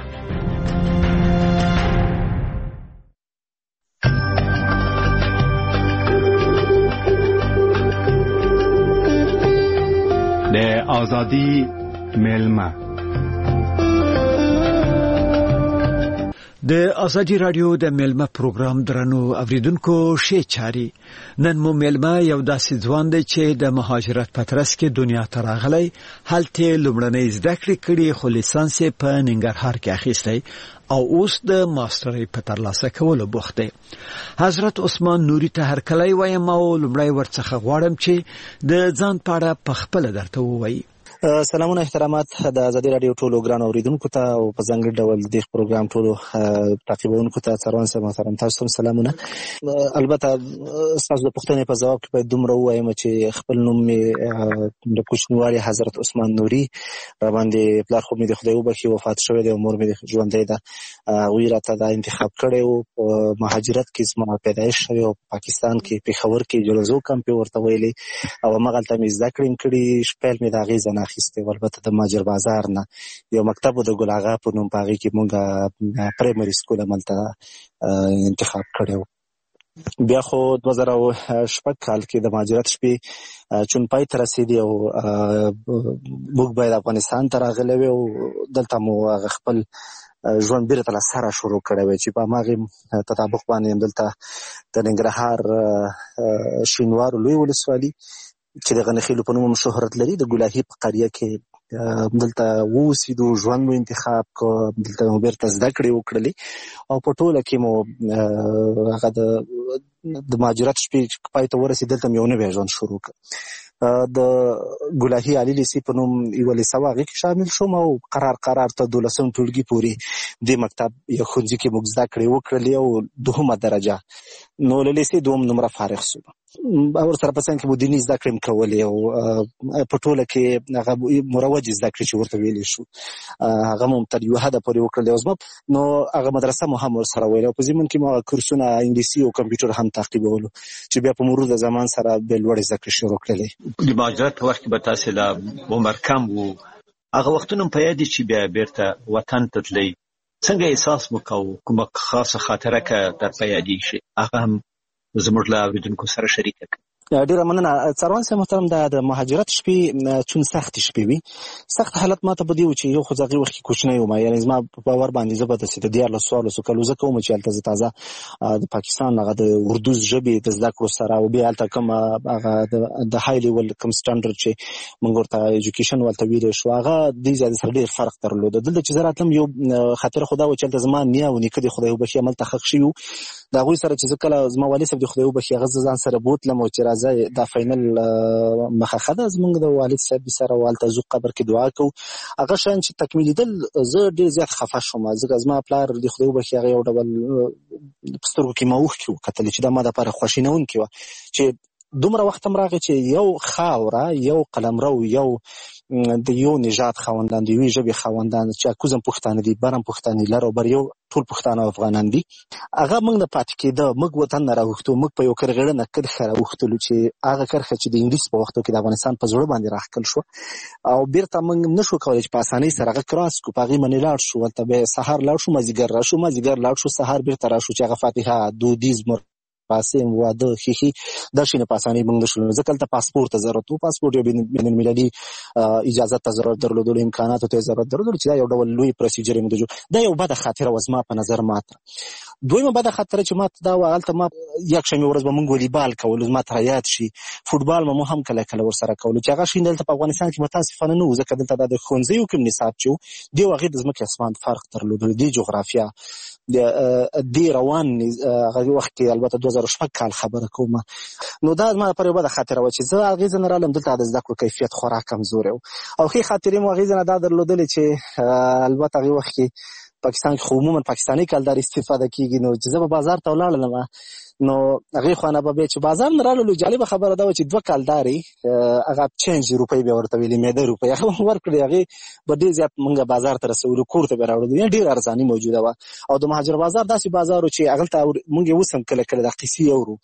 د ازادي میلمه د ازادي رادیو د میلمه پروګرام درنو اوریدونکو شې چاري. نن مو میلمه یو داسې ځوان دی چې د مهاجرت په ترڅ کې دنیا ته راغلی، هلته لومړنۍ زده کړې کړې خو لیسانس په ننګرهار کې اخیستی او اوس د ماسترۍ په ترلاسه کولو بوخت دی. حضرت عثمان نوري ته هرکلی وایم او لومړی ورڅخه غواړم چې د ځان په اړه په خپل درته ووایي. سلامونه احترامات د ازادي رادیو ټولو ګران اوریدونکو ته او په ځانګړي ډول د دې پروګرام ټولو تعقیبونکو ته څروان صاحب محترم تاسو هم سلامونه. البته تاسو د پوښتنې په جواب کې باید دومره ووایم چې خپل نوم مې د کوچنیوالي حضرت عثمان نوري را باندې پلار خو مې د خدای وبخښي وفات شوی دی او مور مې ژوندۍ ده. هغوی راته دا انتخاب کړی و په مهاجرت کې زما پیدایش شوی او په پاکستان کې پېښور کې جلوزو کمپ یې ورته ویلي او همغلته مې زده کړې کړي. شپیل مې د هغې ځای اخیستی البته د ماجر بازار نه یو مکتب د ګل اغا په نوم په هغې کې مونږ پرایمري سکول هملته انتخاب کړی و. بیا خو دوه زره شپږ کال کې د مهاجرت شپې چون پای ته رسېدې او موږ باید افغانستان ته راغلی وی او دلته مو خپل ژوند بیرته له سره شروع کړی وی چې په هماغې تطابق باندې دلته د ننګرهار شینوارو لوی ولسوالي چې د غنخیلو په نوم شهرت لري د ګلاهي په قریه کې دلته اوسېدو، ژوند مو انتخاب کړ، دلته مو بیرته زده کړې وکړلې او په ټوله کې مو هغه د د مهاجرت شپې پای ته ورسېد دلته مې یو نوی ژوند شروع کړ. د ګلاهي عالي لیسې په نوم یوه لیسه وه هغې کې شامل شوم او قرار قرار ته دولسم ټولګي پورې دې مکتب یا ښوونځي کې موږ زده کړې وکړلې او دوهمه درجه نو له لیسې دوم نمره فارغ شوم. ورسره په څنګ کې مو دیني زده کړې م کولې او په ټوله کې هغه مروجې زده کړې چې ورته ویلی شو هغه مو تر یوه حده پورې وکړلې او زما نو هغه مدرسه مو هم ورسره ویله او په ضمن کې مو هغه کورسونه انګلیسي او کمپیوټر هم تعقیبولو چې بیا په مرور د زمان سره بیا لوړې زده کړې شروع کړلې. د مهاجرت په وخت کې به تاسې لا عمر کم و، هغه وختونه په یاد دي چې بیا بیرته وطن ته تلئ، څنګه احساس مو کوو؟ کومه خاصه خاطره که در په یادېږي شي هغه هم زموږ له اورېدونکو سره شریکه کړئ. ډیره مننه. څروان صاحب محترم دا د مهاجرت شپې چون سختې شپې وي، سخت حالت ماته په دې و چې یو خو هغې وخت کې کوچنی وم، یعنې زما په باور باندې زه به داسې د دیارلسو څوارلسو کلو زه کوم چې هلته زه تازه د پاکستان هغه د اردو ژبې د زده کړو سره او بیا هلته کوم هغه د های لیول کوم سټنډرډ چې موږ ورته ایجوکیشن ورته ویلی شو هغه دې ځای سره ډېر فرق درلوده. دلته چې زه راتلم یو خاطره خو دا و چې هلته زما نیا او نیکه د خدای وبخښي هملته ښخ شوي وو. د هغوی سره چې زه کله زما والي صاحب د خدای وبخښي هغه زه ځان سره بوتلم او چې راځه دا فاینل مخه ده زمونږ د والد صاحب سره والته زو قبر کې دعا کوو. هغه شیان چې تکمیلېدل زه ډېر زیات خفه شوم ځکه زما پلار د خدای وبخښي هغه یو ډول په سترګو کې ما اوښکې وکتلې چې دا ما دپاره خواشینونکې وه چې دومره وخت هم راغی چې یو خاوره یو قلمرو یو د یو نژاد خاوندان دي، یو ژبې خاوندان چې کوزم پښتانه دي، برم پښتانه لر او بر یو ټول پښتانه افغانان دي. هغه موږ نه پاتې کېده، موږ وطن نه راوښتو، موږ په یو کرغړه نه کرخه راوښتلو چې هغه کرخه چې د انګلیس په وختو کې د افغانستان په زړه باندې راخکل شو او بیرته موږ نشو کولای چې په اسانۍ سره هغه کراس کو، په هغې باندې لاړ شو، ولته به سهار لاړ شو، مازدیګر راشو، مازدیګر لاړ شو، سهار بیرته راشو چې هغه فاتحه، دودیز، مراسم، واده، خیخي دا شي نه په اسانۍ موږ نشو. ځکه هلته پاسپورټ ته ضرورت و، پاسپورټ یو بین المللي اجازت ته ضرورت درلودلو، امکاناتو ته ضرورت درلودلو چې دا یو ډول لوی پروسیجر یې موږ دا یو بده خاطره وه زما په نظر ماته. دویمه بده خاطره چې ماته دا وه، هلته ما یکشنبې ورځ به موږ والیبال کولو، زما ته یاد شي فوټبال به مو هم کله کله ورسره کولو چې هغه شي دلته په افغانستان کې متاسفانه نه و، ځکه دلته دا د ښوونځیو کوم نصاب چې و دې هغې د ځمکې اسمان فرق درلودلو، دې جغرافیه د دې روان هغه وخت کې البته دوه زره شپږ کال خبره کوم. نو دا زما لپاره یوه بده خاطره وه چې زه هغې ځای نه رالم، دلته د زده کړو کیفیت خورا کمزوری و. او ښې خاطرې مو هغې ځای نه دا درلودلې چې البته هغې وخت کې پاکستان کې خو عموما پاکستاني کلدار استفاده کېږي، نو چې زه به بازار ته ولاړلم نو هغې خوا نه به بیا چې بازار نه راللو، جالبه خبره دا وه چې دوه کلدارې هغه چینج روپۍ بیا ورته ویلې، میده روپۍ هغه به ورکړې، هغې به ډېر زیات موږ بازار ته رسولو، کور ته به راوړو، ډېر ارزاني موجوده وه. او د مهاجر بازار داسې بازار و چې هغلته موږ یې اوس هم کله کله دا قیسې اورو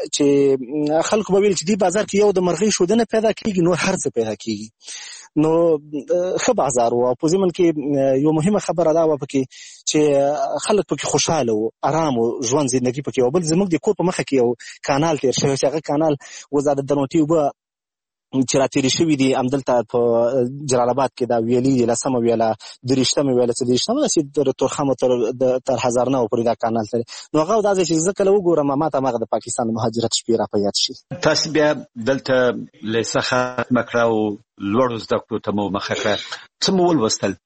چې خلکو به ویل چې دې بازار کې یو د مرغۍ ښودنه پیدا کېږي، نور هر څه پیدا کېږي. نو ښه بازار و. او په ضمن کې یو مهمه خبره دا وه پکې چې خلک پکې خوشحاله و، ارام و، ژوند زندګي پکې و. بل زموږ د کور په مخه کې یو کانال تېر شوی چې هغه کانال اوس دا د دنوټي اوبه چې راتېرې شوي دي همدلته په جلال آباد کې دا ویلي دي، لسمه ویله، درېشتمه ویله، څلېرویشتمه، داسې تر تورخمو تر هزارنهو پورې دا کانال تللی. نو هغه دا ځای چې زه کله وګورم ما ته هماغه د پاکستان د مهاجرت شپې را په یاد شي. تاسې بیا دلته لیسه ختمه کړه او لوړو زده کړو ته مو مخه کړه، څه مو ولوستل؟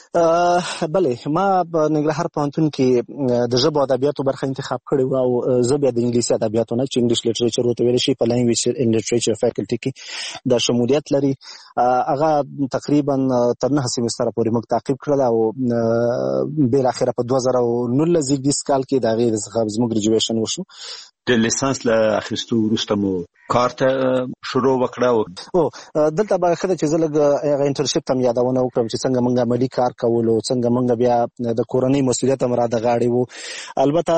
بلې ما په ننګرهار پوهنتون کې د ژبو ادبیاتو برخه انتخاب کړې وه او زه بیا د انګلیسي ادبیاتو نه چې انګلیش لټریچر ورته ویلی شي په لینګویج اینډ لټریچر فیکلټي کې دا شمولیت لري، هغه تقریبا تر نهه سیمستره پورې موږ تعقیب کړل او بالاخره په دوه زره نولس زیږدیز کال کې د هغې څخه زموږ ګریجویشن وشو. د لیسانس له اخیستو وروسته مو کار ته شروع وکړه؟ او دلته به ښه ده چې زه لږ هغه انټرنشپ ته م یادونه وکړم چې څنګه موږ عملي کار کولو، څنګه موږ بیا د کورنۍ مسؤلیت هم را د غاړې وو. البته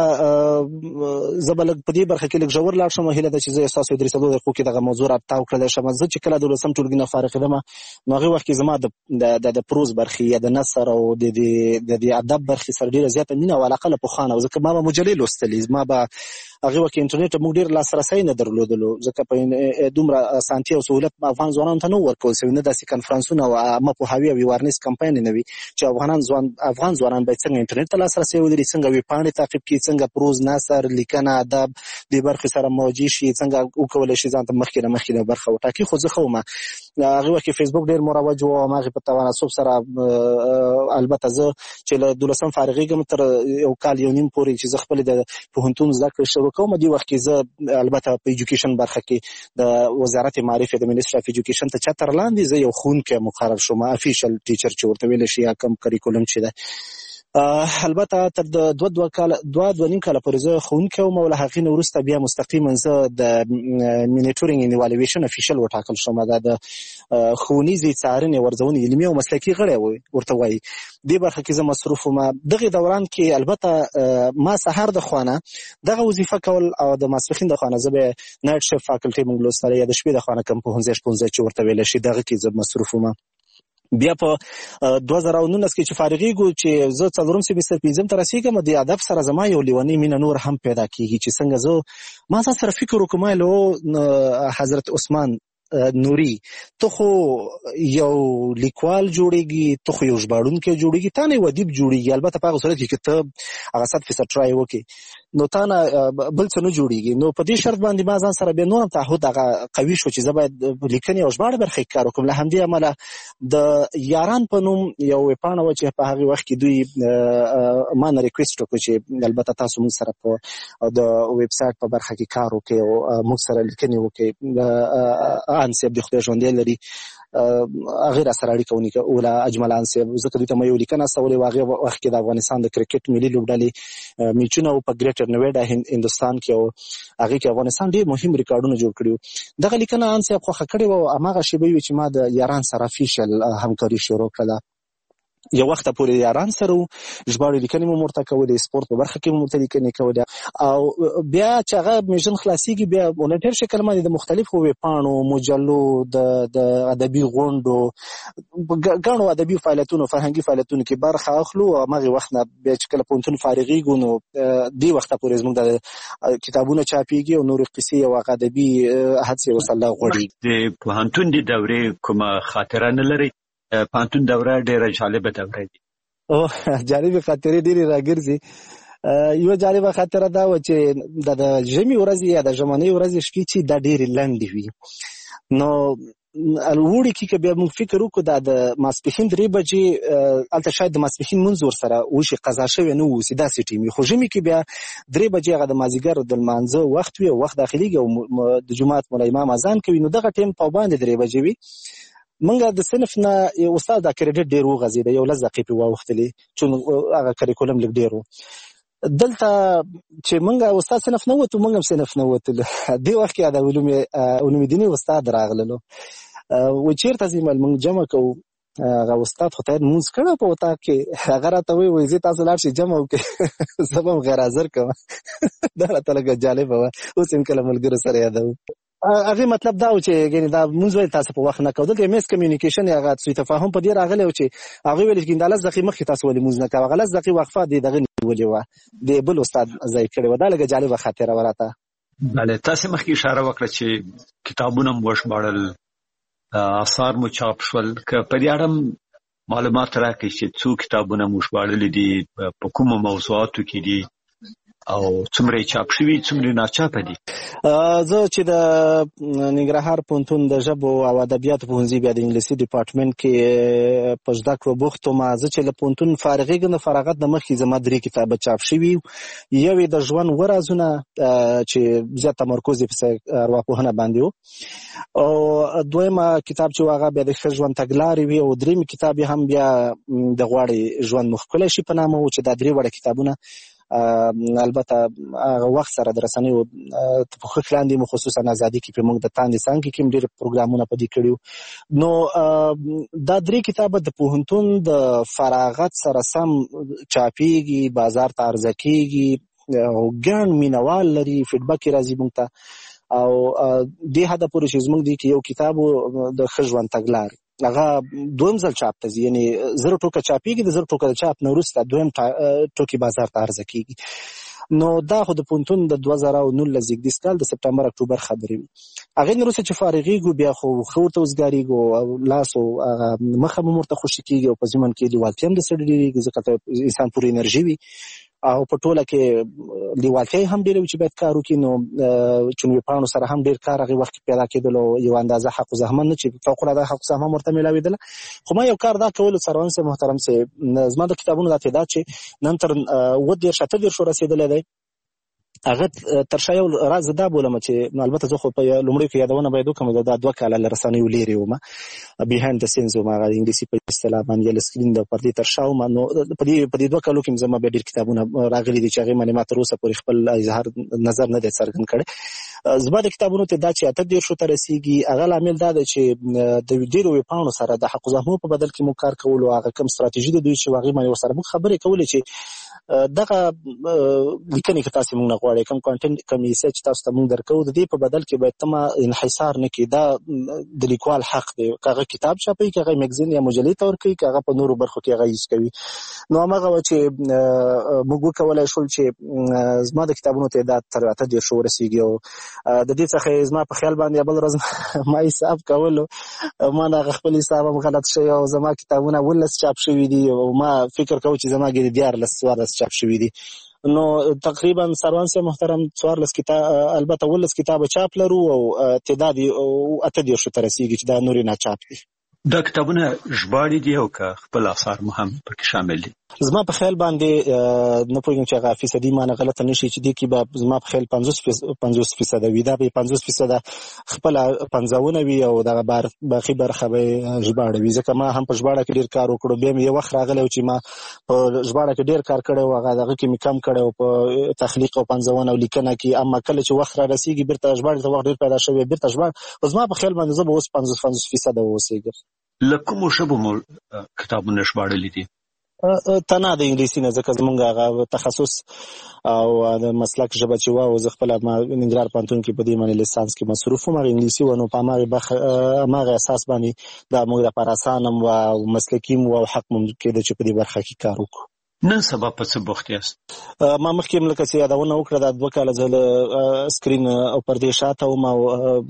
زه به لږ په دې برخه کې لږ ژور لاړ شم. هیله ده چې زه ستاسو د درې څلورو دقیقو کې دغه موضوع رابطه وکړلی شم. زه چې کله د دولسم ټولګي نه فارغېدم نو هغې وخت کې زما د د پروز برخې یا د نثر او د د ادب برخې سره ډېره زیاته مینه او علاقه له پخوا نه وه، ځکه ما به مجلې لوستلې، ما به هغې وخت کې انټرنیټ موږ ډېر لاسرسی نه درلودلو، ځکه په دومره اسانتیا او سهولت افغان ځوانانو ته نه ورکول شوي، نه داسې کنفرانسونه او عامه پوهاوي او ویوارنس کمپاین نه وي چې افغانان ځوان افغان ځوانان باید څنګه انټرنیټ ته لاسرسی ولري، څنګه ویبپاڼې تعقیب کړي، څنګه پروز، نثر، لیکنه، ادب دې برخې سره موجه شي، څنګه وکولی شي ځان ته مخکې نه مخکې برخه وټاکي. خو زه ښه وم، هغې وخت کې فیسبوک ډېر مروج و او هماغې په تناسب سره البته زه چې له دولسم فارغېږم تر یو کال یو نیم پورې چې زه خپلې د پوهنتون زده کړې شروع کوم، دې وخت کې زه البته په ایجوکیشن برخه کې د وزارت معارف د منیسټر اف ایجوکیشن ته چتر لاندې زه یو ښوونکی مقرر شوم، افیشل ټیچر چې ورته ویلی شي یا کوم کریکولم چې ده. البته تر د دوه دوه کاله دوه دوه نیم کاله پورې زه ښوونکی وم او له هغې نه وروسته بیا مستقیما زه د مینیټورینګ اینډ ایوالویشن افیشل وټاکل شوم. دا د ښوونیزې څارنې او ارزونې علمي او مسلکي غړی ورته وایي. دې برخه کې زه مصروف وم. دغې دوران کې البته ما سهار د خوا نه دغه وظیفه کول او د ماسپښین د خوا نه زه به نایټ شفټ فاکلټي موږ لوستلی یا د شپې د خوا نه کوم پوهنځی شپونځی چې ورته ویلی شي دغه کې زه مصروف وم. بیا په دوه زره نولس کې چې فارغېږو چې زه څلورم سیمستر پنځم ته رسېږم د ادب سره زما یو لیونۍ مینه نور هم پیدا کېږي چې څنګه زه ما ځان سره فکر وکړم له حضرت عثمان نوري ته خو یو لیکوال جوړېږي، ته خو یو ژباړونکی جوړېږي، تا نه یو ادیب جوړېږي. البته په هغه صورت کې که ته هغه صد فیصد ټرای وکړې نو تا نه بل څه نه جوړېږي. نو په دې شرط باندې ما ځان سره بیا نور هم تعهد هغه قوي شو چې زه باید لیکنې او ژباړې برخې کې کار وکړم. له همدې امله د یاران په نوم یو ویبپاڼه وه چې په هغې وخت کې دوی ما نه ریکویسټ وکړو چې البته تاسو موږ سره په د ویب سایټ په برخه کې کار وکړئ او موږ سره لیکنې وکړئ. ان صاحب د خدای ژوندی لري غیر سره اړیکه ونیکه ولا اجملان سي ځکه دوی ته مې ولیکنه سوالي واغې وخت کې د افغانستان د کرکټ ملي لوبډلې میچونه په ګریټر نویډا هندستان کې او هغه کې افغانستان ډېر مهم ریکارډونه جوړ کړیو دغه لیکنه ان سي خو خکړې و اماغه شی به چې ما د یاران سره افیشل همکاري شروع کړه یو وخت پورې یاران سره ژباړې لیکنې مو مرته کولې سپورت په برخه کې مو مرته لیکنې کولې او بیا چې هغه میشن خلاصيږي بیا ولنټیر شکل باندې د مختلفو ویبپاڼو مجلو د د ادبي غونډو غاڼو ادبي فعالیتونو فرهنګي فعالیتونو کې برخه اخلو او هغه وخت نه بیا چې کله پونتون فارغيږو نو دی وخت پورې زموږ د کتابونو چاپيږي او نور قصې او ادبي هڅې وسله غوړي د پوهنتون د دورې کومه خاطره نه لري پانتون دوره ډیره جالبه دوره دي او جالبه خاطرې ډیره راګرځي یو جالبه خاطره دا و چې د ژمي ورځې یا د ژمنۍ ورځې شپې چې د ډیره لنډې وي نو الوړي کې بیا موږ فکر وکړو د ماسپخین درې بجې الته شاید د ماسپخین منځ ور سره وشي قضا شوی نه و سیدا سټیمي خو ژمي کې بیا درې بجې هغه د مازیګر د مانځه وخت وي وخت داخليږي او د جمعات مولا امام اذان کوي نو دغه ټیم په باندې درې بجې وي منګه د صنف نه یو استاد د کریډټ ډیر وغځید یو لږ دقیقې واوختلی چې هغه کریکولم لګ ډیرو دلته چې منګه استاد صنف نه وته منګه صنف نه وته دی وخت کې د علوم علوم دیني استاد راغللو و چیرته زمل منګ جمع کو هغه استاد خو ته مونږ کړه په وتا کې هغه راته وی وې زه تاسو لاړ شي جمع وکړه سبب غیر حاضر کوم دا راته لګ جالب و اوس ان کله ملګرو سره یادو هغه مطلب دا و چې ګینه دا مونږ تاسو په وخت نه کول د میس کمیونیکیشن هغه څه تفاهم په دې راغلی او چې هغه ویل چې د لږ دقیقې تاسو ولې مونږ نه کاوه غلط دقیقې وقفه دی دغه نیولې و د بل استاد ځای کړی و دا لږ جالب خاطره وراته بله تاسو مخکې اشاره وکړه چې کتابونه مو وشباړل آثار مو چاپ شول که په دې اړه معلومات راکړئ چې څو کتابونه مو وشباړل دي په کومو موضوعاتو کې دي او څومره چاپ شوي څومره ناچاپ دي زه چې د ننګرهار پوهنتون د ژبو او ادبیاتو پوهنځي بیا د انګلیسي ډپارټمنټ کې په زده کړو بوخت وم زه چې له پوهنتون فارغېږم د فراغت نه مخکې زما درې کتابه چاپ شوي یو یې د ژوند ورازونه چې زیات تمرکز یې په ارواپوهنه باندې و او دویمه کتاب چې هغه بیا د ښه ژوند تګلارې وي او درېیم کتاب یې هم بیا د غواړې ژوند مو ښکلی شي په نامه و چې دا درې وړه کتابونه البته هغه وخت سره د رسنیو په خښ لاندې مو خصوصا ازادي کې په موږ د تاندې څنګه کې ډېر پروګرامونه پدې کړیو نو دا درې کتابه د پوهنتون د فراغت سره سم چاپیږي بازار ته عرضه کیږي او ګڼ مینوال لري فیډبک راځي موږ ته او دې حد پورې چې زموږ دی کې یو کتاب د ښه ژوند تګلارې هغه دویم ځل چاپ ته یعنی زر ټوکه چاپیږي د زر ټوکه چاپ نه وروسته دویم ټوکی بازار ته عرضه کیږي نو دا خو د پونتون د دوه زره نولس زیږدیز کال د سپټمبر اکتوبر خبرې هغه نه وروسته چې فارغېږو بیا خو خورته وزګاریږو او لاسو مخه مرته خوشی کیږي او په ځمن کې لیوالتیا هم د سړي ځکه انسان پوره انرژي وي او په ټوله کې لیوالتیا هم ډېر چې باید کار وکړي نو چونوي پاڼو سره هم ډېر کار هغه وخت پیدا کېدل او یو اندازه حق او زحمت نه چې فوق العاده حق او زحمت ورته ملاوېدل خو ما یو کار دا کول سروان سه محترم سه زما د کتابونو د تعداد چې نن تر و دې شته ډېر شو رسیدل دی هغه تر شا یو راز دا بولم چې البته زه خو په لومړي کې یادونه باید وکم دا دوه کاله لرسنیو لري ومه بیهاند د سینز ومه انګلیسي په اصطلاح باندې لسکرین د پردي تر شا ومه نو په دې په دې دوه کالو کې زما به ډېر کتابونه راغلي دي چې هغه باندې ماته روسه پر خپل اظهار نظر نه دی څرګند کړي زما د کتابونو ته دا چې اته ډېر شو تر رسیدي هغه عامل دا دی چې د ډېرو ویپانو سره د حق زحمو په بدل کې مو کار کول او هغه کوم ستراتیژي د دوی چې واغې باندې سره مو خبرې کولې چې دغه لیکنې کې تاسو موږ غواړئ کوم کانټینټ کوم میسج تاسو ته موږ درکو د دې په بدل کې باید تمه انحصار نه کړي دا د لیکوال حق دی کاغه کتاب چاپي کاغه میگزین یا مجلې تور کوي کاغه په نورو برخو کې هغه یې کوي نو هغه چې موږ وکولای شو چې زما د کتابونو تعداد تر اته ډیر شو رسیږي او د دې څخه زما په خیال باندې بل ورځ ما حساب کولو ما نه خپل حساب هم غلط شوی او زما کتابونه ولس چاپ شوی دي او ما فکر کوم چې زما ګری دیار لس چاپ شوی دي نو تقریبا سروان سه محترم څوارلس کتاب البته ولس کتاب چاپ لرو او تعداد اته ډیر شو تر رسیږي چې دا نوري نه چاپ دي دا کتابونه ژباړي دي او که خپل آثار مهم پکې شامل دي زما په خیال باندې نه پوهیږم چې هغه فیصدي معنی غلطه نشي چې دې کې به زما په خیال پنځوس فیصد وي دا به پنځوس فیصد خپل پنځونه وي او دا باقي برخه به ژباړه وي ځکه ما هم په ژباړه کې ډیر کار وکړو بیا مې یو وخت راغلی چې ما په ژباړه کې ډیر کار کړی او هغه دغه کې مې کم کړی او په تخلیق او پنځونه او لیکنه کې اما کله چې وخت را رسیږي بیرته ژباړه ته وخت ډیر پیدا شوی بیرته ژباړه زما په خیال باندې زه به اوس پنځوس پنځوس فیصد اوسېږم. له کومو ژبو مو کتابونه ژباړلي دي؟ تنه د انګلیسي نه ځکه زمونږ هغه تخصص او د مسلک ژبه چې وه زه خپله ننګرهار پوهنتون کې په دې باندې لیسانس کې مصروف وم هغه انګلیسي وه نو په هماغه اساس باندې دا موږ دپاره اسانه م وه او مسلکي م وه او حق مو کېده چې په دې برخه کې کار وکړو. نن سبا په څه بوخت یاست؟ ما مخکې هم لکه چې یادونه وکړه دا دوه کاله زه له سکرین او پردې شاته وم او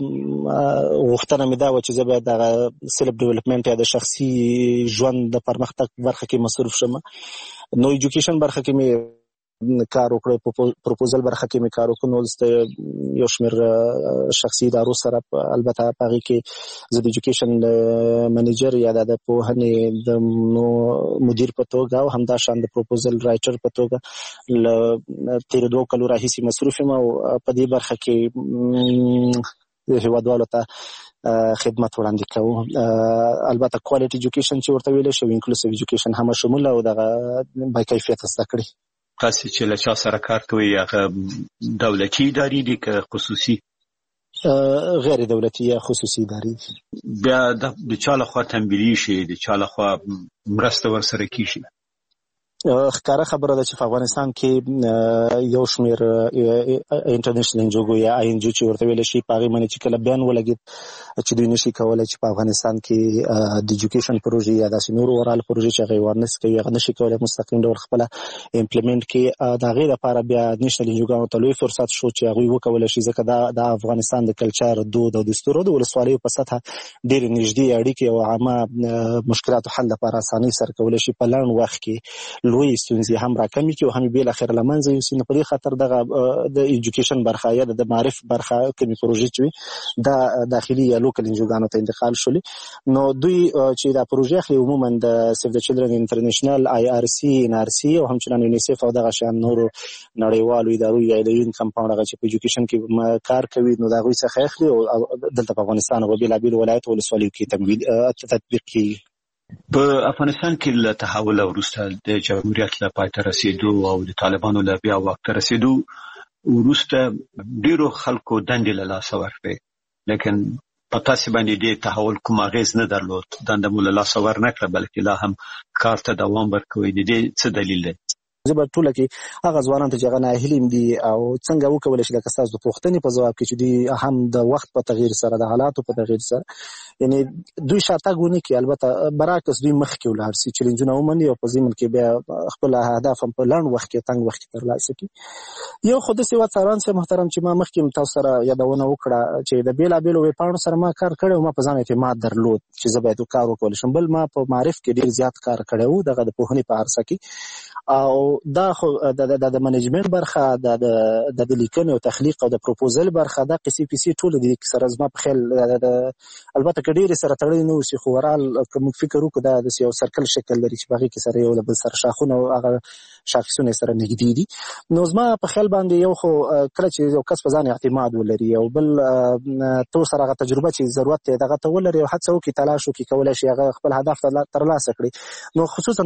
غوښتنه مې دا وه چې زه باید دغه سیلف ډیولپمنټ یا د شخصي ژوند د پرمختګ برخه کې مصروف شم. نو ایجوکیشن برخه کې مې کار وکړو پروپوزل برخه کې مې کار وکړو نو دلته یو شمېر شخصي ادارو سره البته په هغې کې زه د ایجوکیشن منیجر یا د پوهنې د مدیر په توګه او همداشان د پروپوزل رایټر په توګه له تېرو دوو کلو راهیسې مصروف یم او په دې برخه کې هېوادوالو ته خدمت وړاندې کوو. البته کوالټي ایجوکیشن چې ورته ویلی شو انکلوسیو ایجوکیشن هم شموله او دغه با کیفیته زده کړې. تاسې چې له چا سره کار کوئ هغه دولتي ادارې دي که خصوصي؟ غیر دولتي یا خصوصي ادارې دي. بیا د چا لخوا تنبیلي شي د چا لخوا مرسته ورسره کیږي؟ ښکاره خبره ده چې په افغانستان کې یو شمېر انټرنیشنل انجوګو یا آی ان جی چې ورته ویلی شي په هغې باندې چې کله بیان ولګېد چې دوی نشي کولی چې په افغانستان کې د ایجوکیشن پروژې یا داسې نور اورال پروژې چې هغه ورنس کوي هغه نشي کولی مستقیم ډول خپله امپلیمنټ کړي. د هغې لپاره بیا نیشنل انجوګانو ته لوی فرصت شو چې هغوی وکولی شي ځکه دا د افغانستان د کلچر دود او دستور د ولسوالیو په سطحه ډېرې نږدې اړیکې او عامه مشکلاتو حل لپاره اسانۍ سره کولی شي په لنډ وخت کې لوی ستونزې هم راکمې کړي او هم بې اخره له منځه یوسي. نو په دې خاطر دغه د ایجوکیشن برخه یا د معرف برخه کومې پروژې چې وي دا داخلي یا لوکل انجوګانو ته انتقال شولې. نو دوی چې دا پروژې اخلي عموما د سیف د چلډرن انټرنیشنل آی آر سی ان آر سی او همچنان یونیسیف او دغه شان نورو نړیوالو ادارو یا د یون کمپاوند هغه چې په ایجوکیشن کې کار کوي نو د هغوی څخه اخلي او دلته په افغانستان او بېلابېلو ولایتو ولسوالیو کې تطبیق کېږي. په افغانستان کې له تحول وروسته د جمهوریت له پای ته رسېدو او د طالبانو له بیا واک ته رسېدو وروسته ډېرو خلکو دندې له لاسه ورکړې لیکن په تاسې باندې دې تحول کوم اغېز نه درلود دنده مو له لاسه ورنه کړه بلکې لا هم کار ته دوام ورکوئ د دې څه دلیل دی؟ زه به ټوله کې هغه ځوانان ته چې هغه ناهیلي دي او څنګه وکولی شي لکه ستاسو د پوښتنې په ځواب کې چې دوی هم د وخت په تغییر سره د حالاتو په تغییر سره یعنی دوی شاتګ ونه کړي البته برعکس دوی مخکې ولاړ شي چیلنجونه ومني او په ضمن کې بیا خپل اهداف هم په لنډ وخت کې تنګ وخت کې ترلاسه کړي. یو خو داسې وه څاران صاحب محترم چې ما مخکې تاسو سره یادونه وکړه چې د بېلابېلو ویبپاڼو سره ما کار کړی او ما په ځان اعتماد درلود چې زه باید کار وکولی شم. بل ما په معرف کې ډېر زیات کار کړی و دغه د پوهنې په عرصه کې او دا خو د د منیجمنت برخه د د لیکنې او تخلیق او د پروپوزل برخه دا قصې پیسې ټول دي سره زما په خیال البته که ډېرې سره تړلې نه اوسي خو ورال که موږ فکر وکړو دا داسې یو سرکل شکل لري چې په هغې کې سره یو له بل سره شاخونه او هغه شاخصونه سره نږدې دي. نو زما په خیال باندې یو خو کله چې یو کس په ځان اعتماد ولري او بل تو سره هغه تجربه چې ضرورت دی دغه ته ولري او هڅه وکړي تلاش وکړي کولی شي هغه خپل هدف ترلاسه کړي. نو خصوصا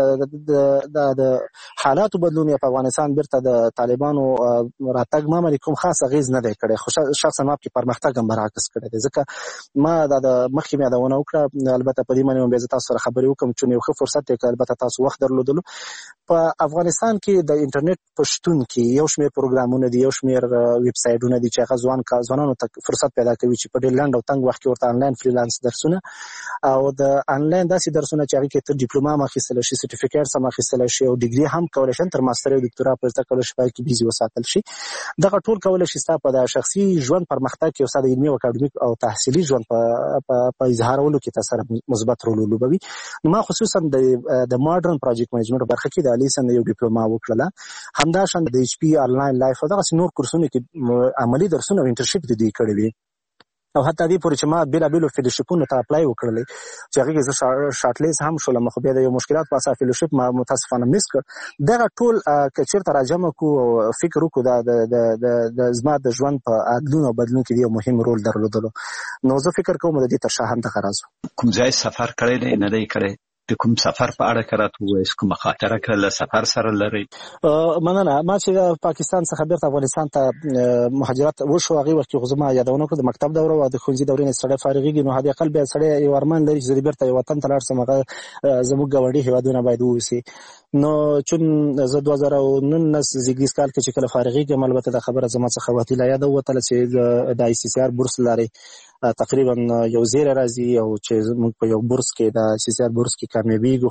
د حالاتو بدلون یا په افغانستان بیرته د طالبانو راتګ ما باندې کوم خاص اغېز نه دی کړی خو شخصا ما پکې پرمختګ هم برعکس کړی دی ځکه ما دا د مخکې مې یادونه وکړه البته په دې باندې هم بیا زه تاسو سره خبرې وکړم چې یو ښه فرصت دی که البته تاسو وخت درلودلو په افغانستان کې د انټرنیټ په شتون کې یو شمېر پروګرامونه دي یو شمېر ویب سایټونه دي چې هغه ځوان ځوانانو ته فرصت پیدا کوي چې په ډېر لنډ او تنګ وخت کې ورته آنلاین فریلانس درسونه او د آنلاین داسې درسونه چې هغې کې ته ډیپلوما هم اخیستلی شي سرټیفیکیټس هم اخیستلی شي او ډیګري هم کولی شي تر ماستر او دکتورا په زده کولو شي کې بیزي وساتل شي. دغه ټول کولی شي ستا په د شخصي ژوند پرمختګ کې او ستا د علمي او اکاډمیک او تحصیلي ژوند په په اظهارولو کې تا سره مثبت رول ولوبوي. نو ما خصوصا د د ماډرن پروجیکټ منیجمنټ برخه کې د الیسن یو ډیپلوما وکړله همداشان د ایچ پي آنلاین لایف او دغسې نور کورسونه کې عملي درسونه او انټرنشپ دې دوی کړی وي او حتی دې پورې چې ما بیل بیل فیلوشیپونو ته اپلای وکړلې چې هغه کې زه شارټلیز هم شولم خو بیا د یو مشکلات په اساس فیلوشیپ ما متاسفانه میس کړ دغه ټول کچیر راجمه کو فکر وکړو دا د د د زما د ژوند په عدلونو بدلون کې یو مهم رول درلودلو نو زه فکر کوم د دې تر شا هم د غرض کوم ځای سفر کړی دی نه دی کړی د کوم سفر په اړه کراته وایي کوم خاطره کړل سفر سره لري مننه ما چې پاکستان څخه بیرته افغانستان ته مهاجرت وشو هغه وخت خو زما یادونه کړ د مکتب دوره او د ښوونځي دورې نه سړی فارغېږي نو هدي قلب سړی یو ارمان لري چې بیرته یو وطن ته لاړ شم هغه زموږ ګاونډي هیوادونه باید ووسی نو چون زه دوه زره او نولس زیږدیز کال کې چې کله فارغېږم البته د خبره زما څخه وتی لا یاد وته چې د آی سی سی آر بورس لري تقریبا یو زیر راځي او چې موږ په یو بورس کې د سی سی آر بورس کې کامیابیږو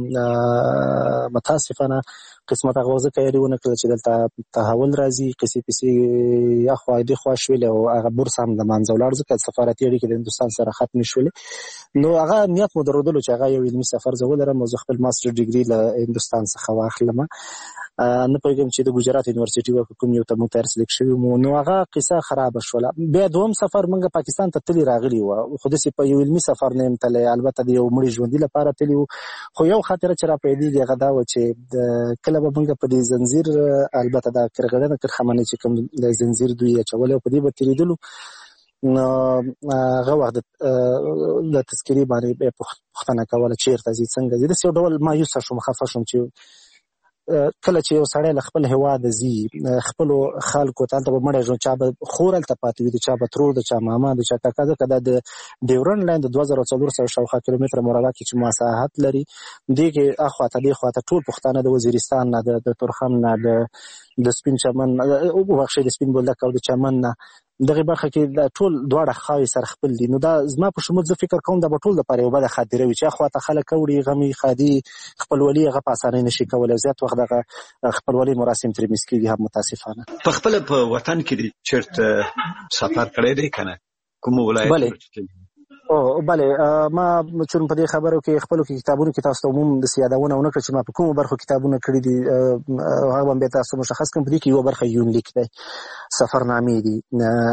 خو متاسفانه قسمت هغه ځکه یې ونه کړل چې دلته تحول راځي قصې پسې اخوا دې خوا شولې او هغه بورس هم د منځ ولاړ ځکه سفارتي اړیکې د هندستان سره ختم شولې نو هغه نیت مو درلودلو چې هغه یو علمي سفر زه ولرم او زه خپل ماستر ډیګري له هندستان څخه واخلم نه پوهېږم چې د ګجرات یونیورسيټي ورکو کوم یو ته موږ ته سلیکټ شوي مو نو هغه قصه خراب شوله بیا دوم سفر موږ پاکستان ته تللی راغلی و خو داسې په یو علمي سفر نه یم تللی البته د یو مړي ژوندي لپاره تللی و خو یو خاطره چې را پیدېږي هغه دا وه چې کله به موږ په دې زنځیر البته دا کرغړنه کرخمنې چې کوم د زنځیر دوی اچولی او په دې به تېرېدلو نو هغه وخت د تذکرې باندې پوښتنه کوله چېرته ځي څنګه ځي داسې یو ډول مایوسه شوم خفه شوم چې کله چې یو سړی له خپل هیواد ځي خپلو خلکو ته هلته به مړی ژوند چا به خور هلته پاتې وي د چا به ترور د چا ماما د چا کاکا ځکه دا د ډیورنډ لاین د دوه زره څلور سوه شاوخوا کیلومتره مربع کې چې مساحت لري دې کې اخواته دې خواته ټول پښتانه د وزیرستان نه د تورخم نه د د سپین چمن وبخښئ د سپین بولدک او د چمن نه دغه برخه کې ټول دواړه خاوې سره خپل دي نو دا زما په شمول زه فکر کوم دا به ټول لپاره یو بده خاطره وي چې اخواته خلک وړي غمي خادي خپلولي هغه په اسانۍ نشي کولی زیات وخت دغه خپلولي مراسم ترې مس کېږي هم متاسفانه په خپله په وطن کې چېرته سفر کړی دی که نه کوم ولایت او بله ما چون په دې خبرو کې خپلو کې کتابونو کې تاسو ته عموم داسې یادونه ونه کړه چې ما په کومو برخو کتابونه کړي دي هغه به بیا تاسو مشخص کړم په دې کې یوه برخه یونلیک دی سفرنامې دي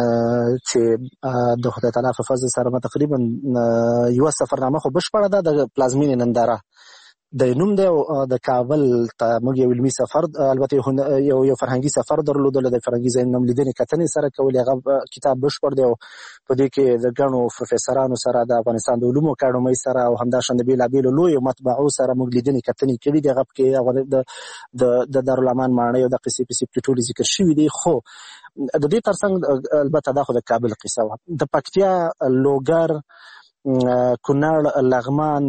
چې د خدای تعالی په فضل سره ما تقریبا یوه سفرنامه خو بشپړه ده د پلازمینې ننداره د نوم دی د کابل ته موږ یو علمي سفر البته یو یو فرهنګي سفر درلودلو د فرهنګي ځایونو هم لیدنې کتنې سره کولې هغه کتاب بشپړ دی او په دې کې د ګڼو پروفیسرانو سره د افغانستان د علومو اکاډمۍ سره او همداشان د بېلابېلو لویو مطبعو سره موږ لیدنې کتنې کړي دي هغه کې د دارالامان ماڼۍ او د قصې پسې پکې ټولې ذکر شوي دي خو د دې ترڅنګ البته دا خو د کابل قصه وه د پکتیا لوګر کونړ لغمان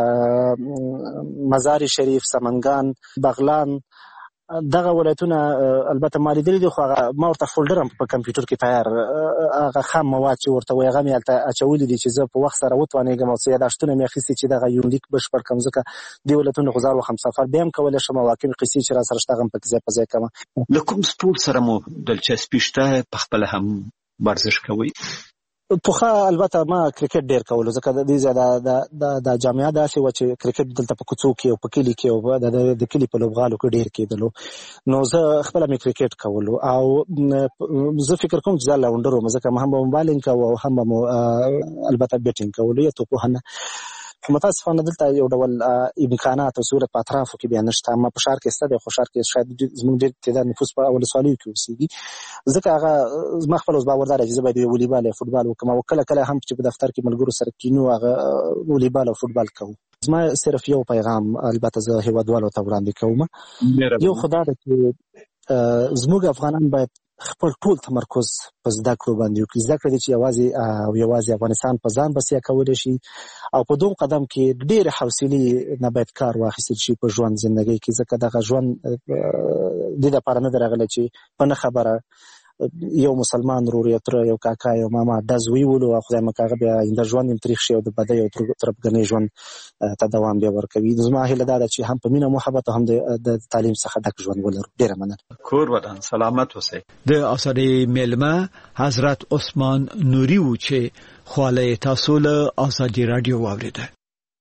مزار شریف سمنګان بغلان دغه ولایتونه البته ما لیدلي دي خو هغه ما ورته فولډر هم په کمپیوټر کې تیار هغه خام مواد چې ورته وایي هغه مې هلته اچولي دي چې زه په وخت سره وتوانېږم او څه یاداشتونه مې اخیستي چې دغه یونلیک بشپړ کړم ځکه دې ولایتونو خو زه هم سفر بیا هم کولی شم او واقعي قصې چې را سره شته هغه هم پکې ځای په ځای کړم له کوم سپورټ سره مو دلچسپي شته پخپله هم ورزش کوئ پوخه البته ما کرکټ ډیر کولو ځکه د دې د د د جامعه داسې و چې کرکټ دلته په کوڅو کې او په کلي کې او د د کلي په لوبغالو کې ډیر کېدلو نو زه خپله مې کرکټ کولو او زه فکر کوم چې زه لاونډر وم ځکه هم به مو بالینګ کوو او هم به مو البته بیټینګ کولو یا توپوهنه خو متاسفانه دلته یو ډول امکانات او صورت په اطرافو کې بیا نشته اما په ښار کې شته دی خو ښار کې شاید زموږ ډېر تعداد نفوس په ولسوالیو کې اوسېږي ځکه هغه زما خپل اوس باور دا دی چې زه باید ولیبال یا فوټبال وکړم او کله کله هم چې په دفتر کې ملګرو سره کینو هغه ولیبال او فوټبال کوو زما صرف یو پیغام البته زه هیوادوالو ته وړاندې کوم یو خو دا ده چې زموږ افغانان باید خپل ټول تمرکز په زده کړو باندې وکړي زده کړه دي چې یوازې او یوازې افغانستان په ځان بسیا کولی شي او په دوم قدم کې ډېرې حوصلې نه باید کار واخیستل شي په ژوند زندګۍ کې ځکه دغه ژوند دې دپاره نه دی راغلی چې په نه خبره یو مسلمان ورور یو تره یو کاکا یو ماما ډز ویولو او خدای مکه هغه بیا آینده ژوند یې تریخ شي او د بدۍ او تربګنۍ ژوند ته دوام بیا ورکوي زما هیله دا ده چې هم په مینه محبت او هم د تعلیم څخه ډک ژوند ولرو ډېره مننه کور ودان سلامت اوسئ د آزادۍ میلمه حضرت عثمان نوري و چې خواله تاسو له آزادۍ رادیو واوریده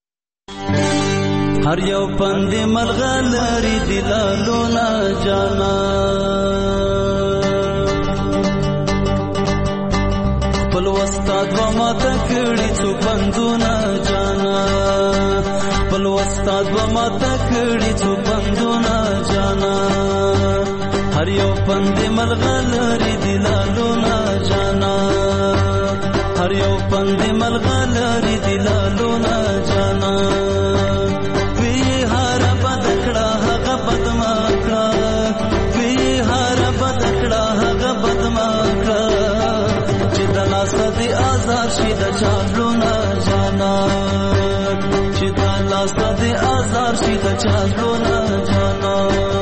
هر یو پند ملغلری دلالو نا جانا خپل وستاد ماته کړي څو بندونه جانا بل استاد به ماته کړي څو بندونه جانا هر یو پند ملغلری دلالونه جانا هر یو پند ملغلری دلالونه جانا وی هر بدکړه هغه بدمکړه وی هر بدکړه هغه بدمکړه چې د لاس دې آزاد شي د چالونه جانا چې د لاس دې آزاد شي د چالونه جانا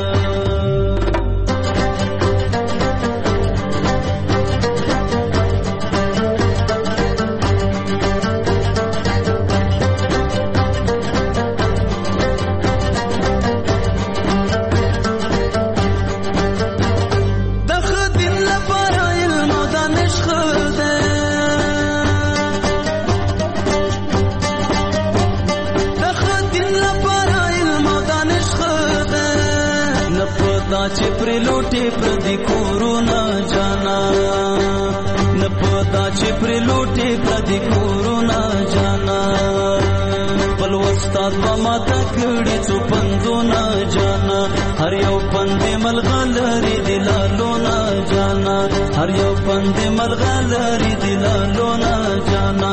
چې پر لوټه پر دې کورونا جانا نه پتا چې پر لوټه پر دې کورونا جانا بل استاد په ماته کړي څو پندونه جانا هر یو پند ملغلری دلالونه جانا هر یو پند ملغلری دلالونه جانا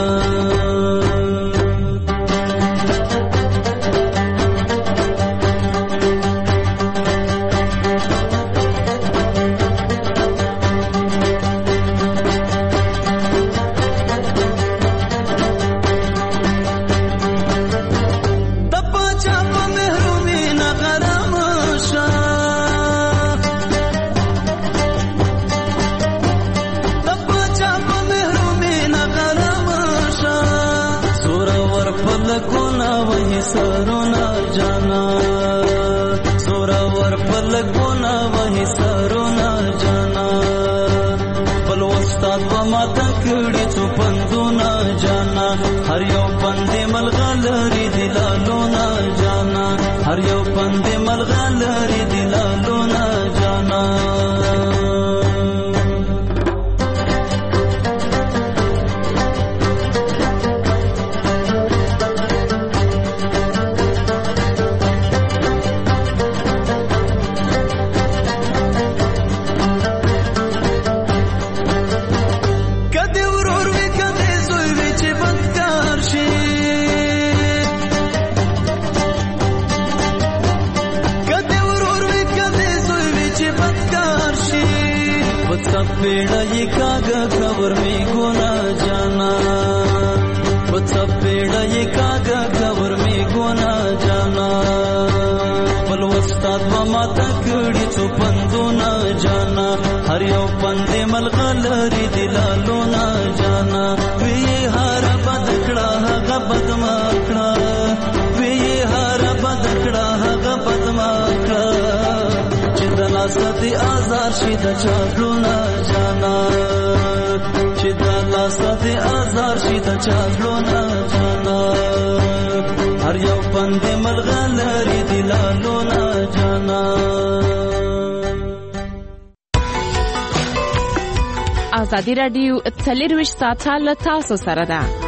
سرونا جانا سورا ور پلګونا وਹੀ سرونا جانا بل استاد په ماته کړي څو پندونه جانا هر یو پند ملغلری دلالونه جانا هر یو پند ملغلری دلالونه جانا पेड़ा ये कागा खबर में गोना जाना बच्चा पेड़ा ये कागा खबर में गोना जाना बल उस्ताद व माता कड़ी चो पंदो ना जाना हर यो पंदे मलगलरी दिलालो ना जाना वे हार बदकड़ा हगा बदमाकड़ा वे हार बदकड़ा हगा बदमाकड़ा चिदला सती आजार शिद चालूना जाना चिदला सती आजार शिद चालूना जाना हर यौ पंदे मलगलरी दिलालोना जाना आजादी राडियो څلور ویشت ساعته له تاسو سره ده